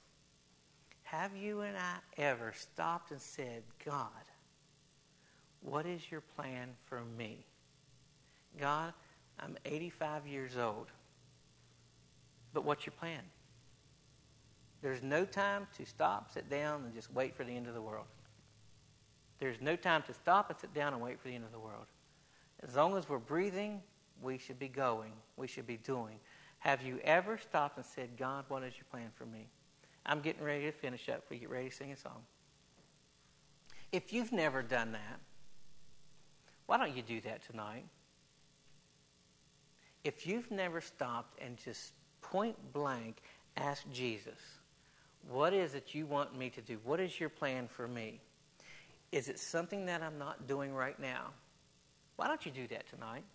I ever stopped and said, God, what is your plan for me? God, I'm 85 years old, but what's your plan? There's no time to stop, sit down, and just wait for the end of the world. There's no time to stop and sit down and wait for the end of the world. As long as we're breathing, we should be going. We should be doing. Have you ever stopped and said, God, what is your plan for me? I'm getting ready to finish up. We get ready to sing a song. If you've never done that, why don't you do that tonight? If you've never stopped and just point blank asked Jesus, what is it you want me to do? What is your plan for me? Is it something that I'm not doing right now? Why don't you do that tonight?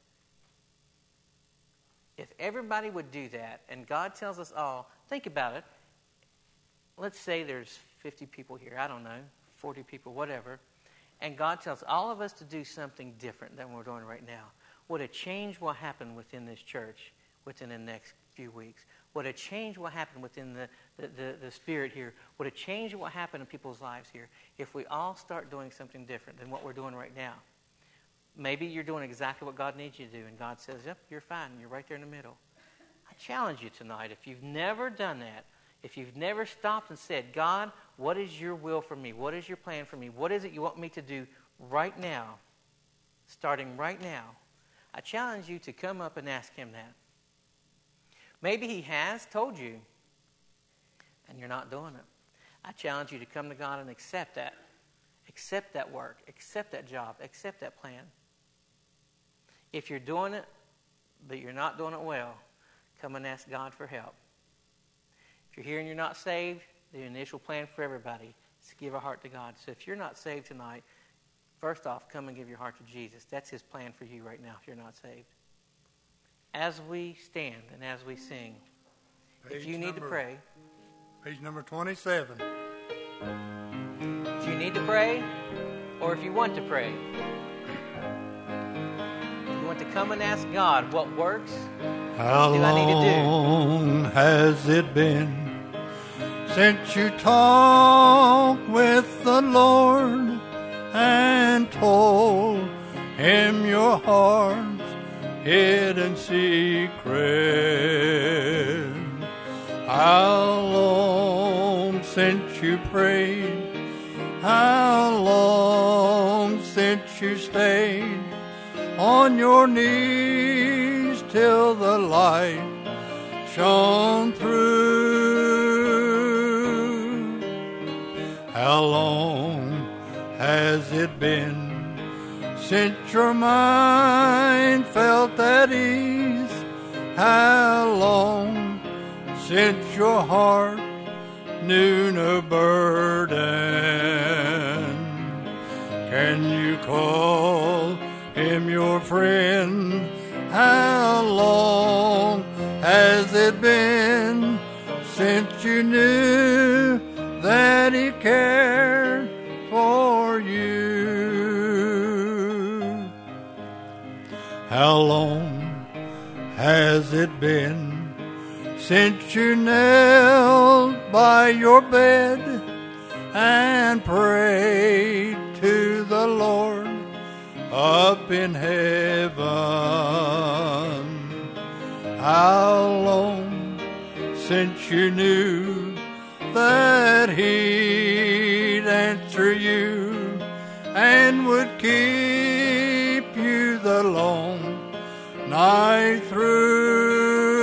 If everybody would do that, and God tells us all, think about it. Let's say there's 50 people here, I don't know, 40 people, whatever. And God tells all of us to do something different than we're doing right now. What a change will happen within this church within the next few weeks. What What a change will happen within the spirit here. What a change will happen in people's lives here if we all start doing something different than what we're doing right now. Maybe you're doing exactly what God needs you to do, and God says, yep, you're fine. You're right there in the middle. I challenge you tonight, if you've never done that, if you've never stopped and said, God, what is your will for me? What is your plan for me? What is it you want me to do right now, starting right now? I challenge you to come up and ask him that. Maybe he has told you, and you're not doing it. I challenge you to come to God and accept that. Accept that work. Accept that job. Accept that plan. If you're doing it, but you're not doing it well, come and ask God for help. If you're here and you're not saved, the initial plan for everybody is to give a heart to God. So if you're not saved tonight, first off, come and give your heart to Jesus. That's his plan for you right now if you're not saved. As we stand and as we sing, if you need to pray. Page number 27. If you need to pray, or if you want to pray, if you want to come and ask God what works, How do I need to do? long has it been since you talked with the Lord and told him your heart's hidden secret? How long since you prayed? How long since you stayed on your knees till the light shone through? How long has it been since your mind felt at ease? How long since your heart knew no burden? Can you call him your friend? How long has it been since you knew that he cared for you? How long has it been since you knelt by your bed and prayed to the Lord up in heaven? How long since you knew that he'd answer you and would keep you the long night through?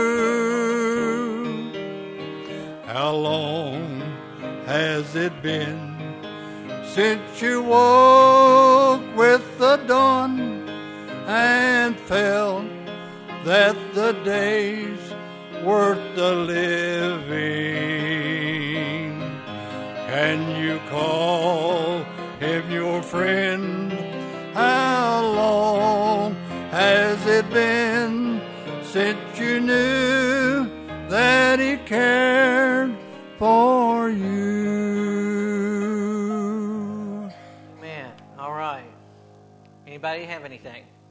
How long has it been since you woke with the dawn and felt that the day's worth the living? Can you call him your friend? How long has it been since you knew that he cared for you? Man, all right. Anybody have anything?